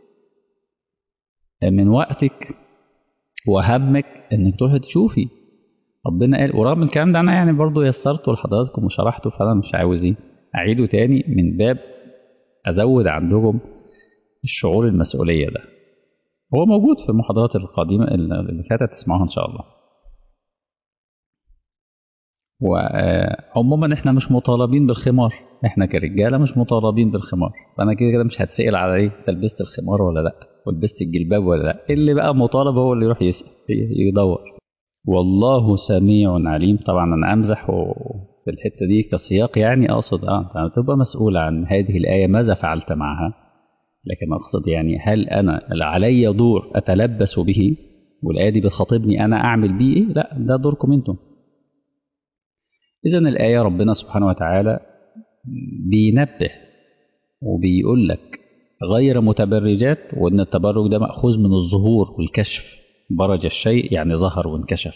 من وقتك وهمك إنك تروحي تشوفي. ربنا قال، ورغم الكلام ده أنا يعني برضو يسرته لحضراتكم وشرحته، فأنا مش عاوز أعيده تاني من باب أزود عندكم الشعور المسؤولية ده. هو موجود في المحاضرات القادمة اللي فاتت، تسمعوها إن شاء الله. وعموما احنا مش مطالبين بالخمار، احنا كرجاله مش مطالبين بالخمار. فانا كده كده مش هتسأل على ايه انت لبست الخمار ولا لا، ولبست الجلباب ولا لا. اللي بقى مطالب هو اللي يروح يسأل يدور. والله سميع عليم. طبعا انا امزح في الحته دي كسياق، يعني اقصد انت تبقى مسؤول عن هذه الايه ماذا فعلت معها، لكن اقصد يعني هل انا علي دور اتلبس به والايه دي بتخاطبني انا اعمل بيه ايه؟ لا، ده دوركم انتم. إذا الآية ربنا سبحانه وتعالى بينبه وبيقول لك غير متبرجات، وإن التبرج ده مأخوذ من الظهور والكشف. برج الشيء يعني ظهر وانكشف.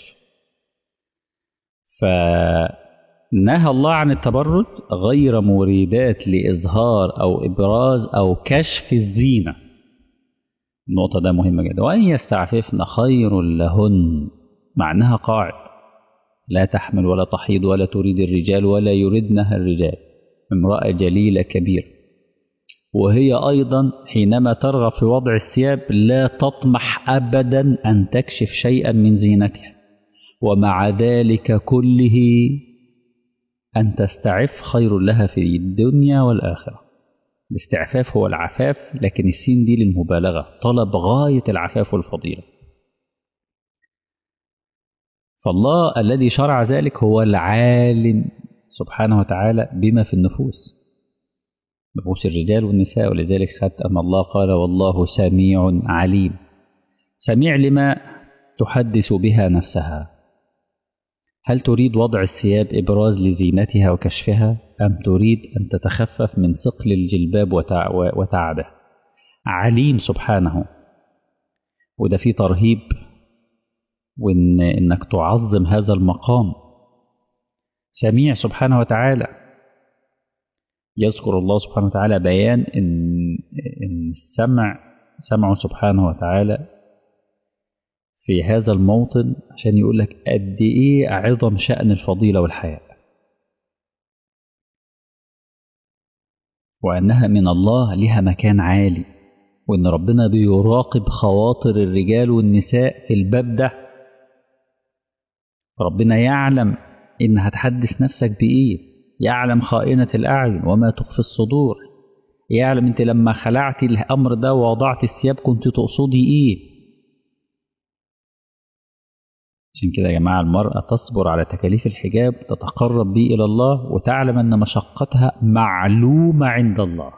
فنهى الله عن التبرج غير مريدات لإظهار أو إبراز أو كشف الزينة. النقطة ده مهمة جدا. وأن يستعففن خير لهن، معناها قاعد لا تحمل ولا تحيض ولا تريد الرجال ولا يردنها الرجال. امرأة جليلة كبيرة، وهي أيضا حينما ترغب في وضع الثياب لا تطمح أبدا أن تكشف شيئا من زينتها، ومع ذلك كله أن تستعف خير لها في الدنيا والآخرة. الاستعفاف هو العفاف، لكن السين دي للمبالغة، طلب غاية العفاف والفضيلة. فالله الذي شرع ذلك هو العالم سبحانه وتعالى بما في النفوس، نفوس الرجال والنساء. ولذلك ختم الله قال والله سميع عليم. سميع لما تحدث بها نفسها، هل تريد وضع الثياب إبراز لزينتها وكشفها، أم تريد أن تتخفف من ثقل الجلباب وتعبه؟ عليم سبحانه، وده فيه ترهيب، وإنك تعظم هذا المقام. سميع سبحانه وتعالى. يذكر الله سبحانه وتعالى بيان إن سمعه سبحانه وتعالى في هذا الموطن عشان يقول لك قد إيه عظم شأن الفضيلة والحياء، وأنها من الله لها مكان عالي، وإن ربنا بيراقب خواطر الرجال والنساء في الباب ده. ربنا يعلم إن هتحدث نفسك بإيه، يعلم خائنة الأعين وما تخفي الصدور، يعلم أنت لما خلعت الأمر ده ووضعت الثياب كنت تقصدي إيه. عشان كده يا جماعة المرأة تصبر على تكاليف الحجاب، تتقرب به إلى الله، وتعلم أن مشقتها معلومة عند الله،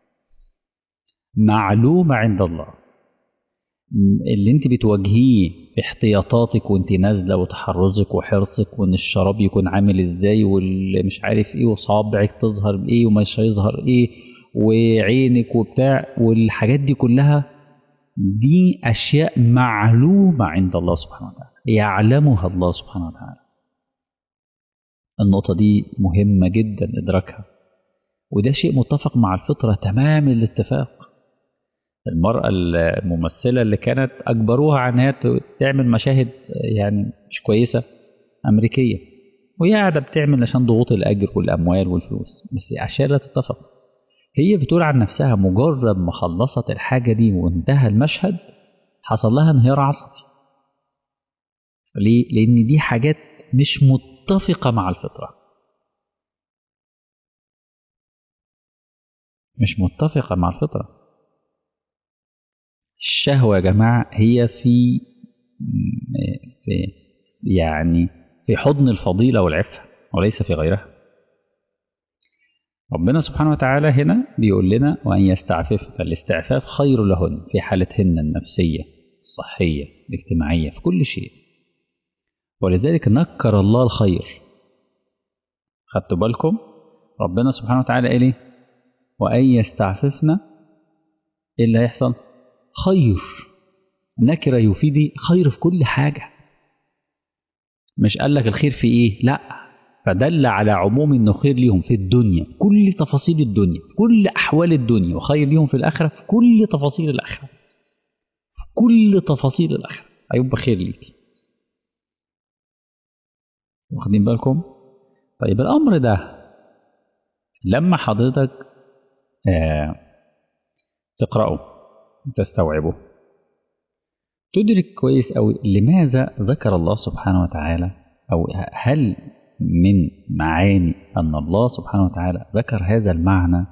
معلومة عند الله. اللي انت بتواجهيه باحتياطاتك وانت نازلة وتحرزك وحرصك، وان الشراب يكون عامل ازاي، واللي مش عارف ايه، وصابعك تظهر بايه ومش هيظهر ايه، وعينك وبتاع، والحاجات دي كلها دي أشياء معلومة عند الله سبحانه وتعالى، يعلمها الله سبحانه وتعالى. النقطة دي مهمة جدا إدراكها، وده شيء متفق مع الفطرة تمام الاتفاق. المرأة الممثلة اللي كانت أجبروها عن أنها تعمل مشاهد يعني مش كويسة أمريكية، وهي قاعدة بتعمل عشان ضغوط الأجر والأموال والفلوس، بس أشياء لا تتفق. هي بتقول عن نفسها مجرد ما خلصت الحاجة دي وانتهى المشهد حصل لها انهيار عصبي. ليه؟ لأن دي حاجات مش متفقة مع الفطرة، مش متفقة مع الفطرة. الشهوة يا جماعة هي في يعني في حضن الفضيلة والعفة وليس في غيرها. ربنا سبحانه وتعالى هنا بيقول لنا وأن يستعففن، الاستعفاف خير لهن في حالتهن النفسية الصحية الاجتماعية في كل شيء، ولذلك نكر الله الخير. خدتوا بالكم؟ ربنا سبحانه وتعالى قال ايه؟ وأن يستعففن، ايه اللي هيحصل؟ خير. نكرة يفيد خير في كل حاجة، مش قال لك الخير في ايه، لا، فدل على عموم انه خير ليهم في الدنيا، كل تفاصيل الدنيا، كل احوال الدنيا، وخير ليهم في الاخره في كل تفاصيل الاخره، في كل تفاصيل الاخره هيبقى خير ليك. واخدين بالكم؟ طيب الامر ده لما حضرتك تقراه وتستوعبه تدرك كويس أوي لماذا ذكر الله سبحانه وتعالى، أو هل من معاني أن الله سبحانه وتعالى ذكر هذا المعنى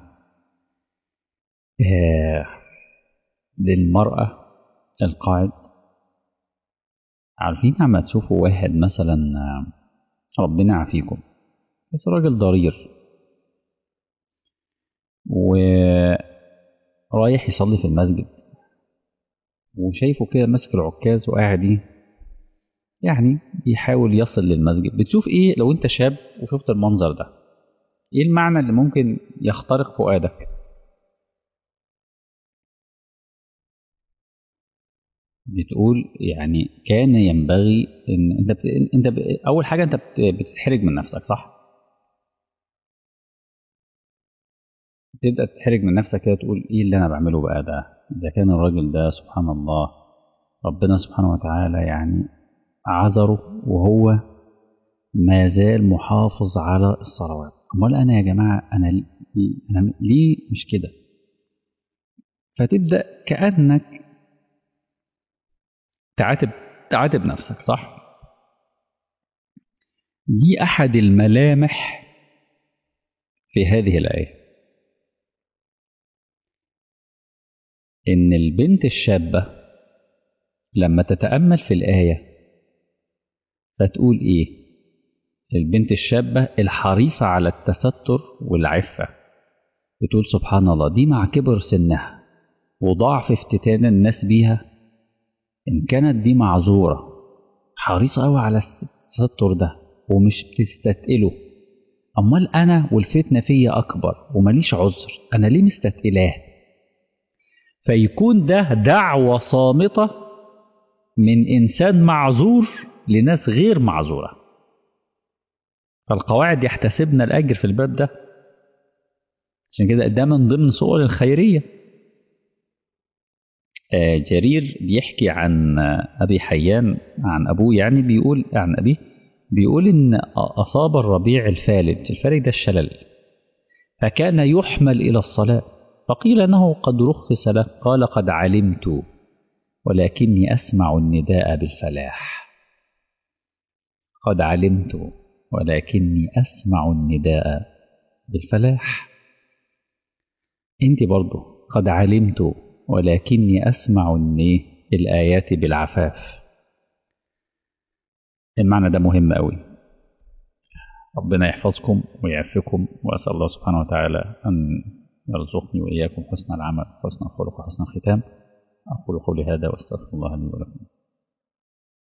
للمرأة القاعد. عارفين عما تشوفوا واحد مثلا ربنا يعافيكم بس راجل ضرير ورايح يصلي في المسجد، وشايفه كده ماسك العكاز وقاعد يعني يحاول يصل للمسجد، بتشوف ايه لو انت شاب وشفت المنظر ده؟ ايه المعنى اللي ممكن يخترق فؤادك؟ بتقول يعني كان ينبغي ان اول حاجه انت بتتحرج من نفسك، صح؟ تبدا تتحرج من نفسك كده، تقول ايه اللي انا بعمله بقى ده؟ اذا كان الراجل ده سبحان الله ربنا سبحانه وتعالى يعني عذره وهو ما زال محافظ على الصلوات، امال انا يا جماعه انا ليه مش كده؟ فتبدا كانك تعاتب نفسك، صح؟ دي احد الملامح في هذه الايه، ان البنت الشابه لما تتامل في الايه فتقول ايه؟ البنت الشابه الحريصه على التستر والعفه بتقول سبحان الله دي مع كبر سنها وضعف افتتان الناس بيها ان كانت دي معذوره، حريصه قوي على التستر ده ومش بتستثقله. أمال أنا والفتنة فيا أكبر ومليش عذر، أنا ليه مستثقلاه؟ فيكون ده دعوة صامتة من إنسان معذور لناس غير معذورة. فالقواعد يحتسبنا الأجر في الباب ده. عشان كده ده من ضمن صور الخيرية. جرير بيحكي عن أبي حيان، عن أبوه يعني، بيقول عن أبيه، بيقول إن أصاب الربيع الفالج ده الشلل، فكان يحمل إلى الصلاة، فقيل أنه قد رخص له، قال قد علمت ولكني أسمع النداء بالفلاح. قد علمت ولكني أسمع النداء بالفلاح. أنت برضو قد علمت ولكني أسمع الآيات بالعفاف. المعنى ده مهم قوي. ربنا يحفظكم ويعفكم، وأسأل الله سبحانه وتعالى أن يرزقني وإياكم حسن العمل، حسن الخلق، وحسن الختام. أقول قولي هذا وأستغفر الله لي ولكم.